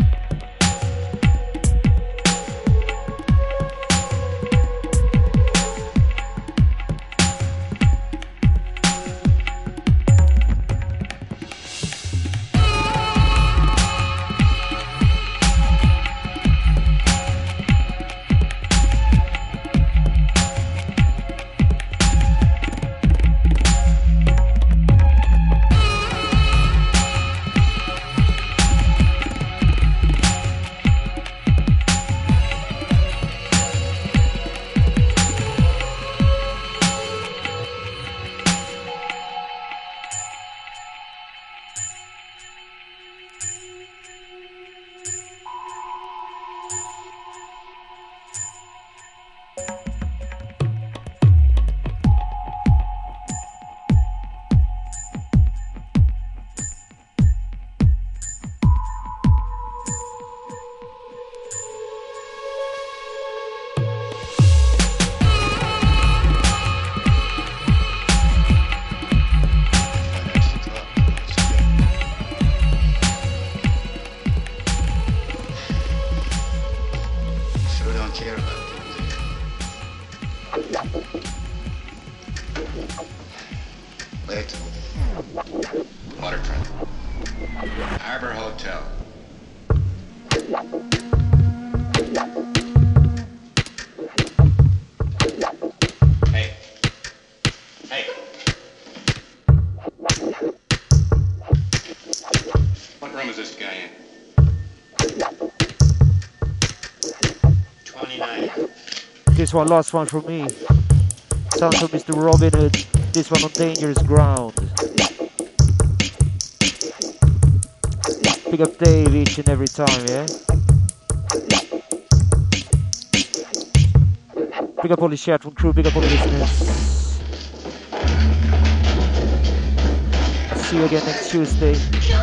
[SPEAKER 1] This one, last one from me. Sounds from Mr. Robin Hood. This one on Dangerous Ground. Pick up Dave each and every time, yeah? Pick up all the chat from crew, pick up all the listeners. I'll see you again next Tuesday.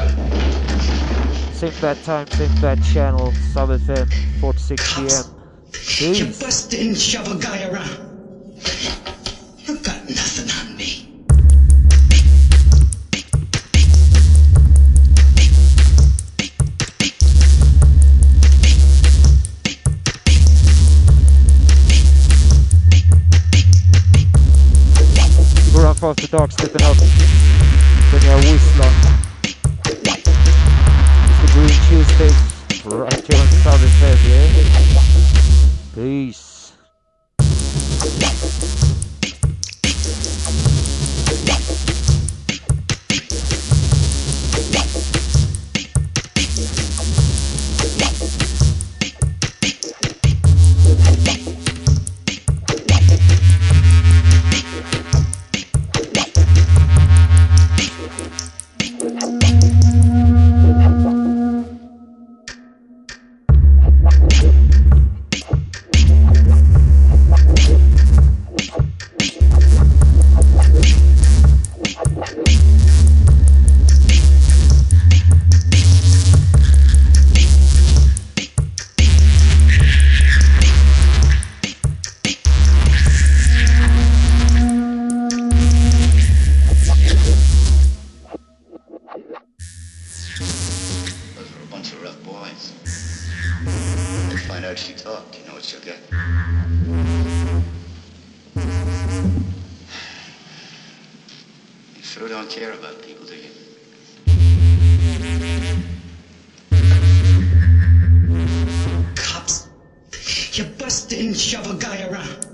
[SPEAKER 1] Same bad time, same bad channel, Sub FM, 4 to 6 p.m.
[SPEAKER 6] You bust in, shove a guy around. You got nothing on me.
[SPEAKER 1] Keep around fast the dog stepping up. Then you have Whistler. It's the Green Tuesday. Right here on Sub FM, yeah? Peace.
[SPEAKER 6] You bust in, shove a guy around.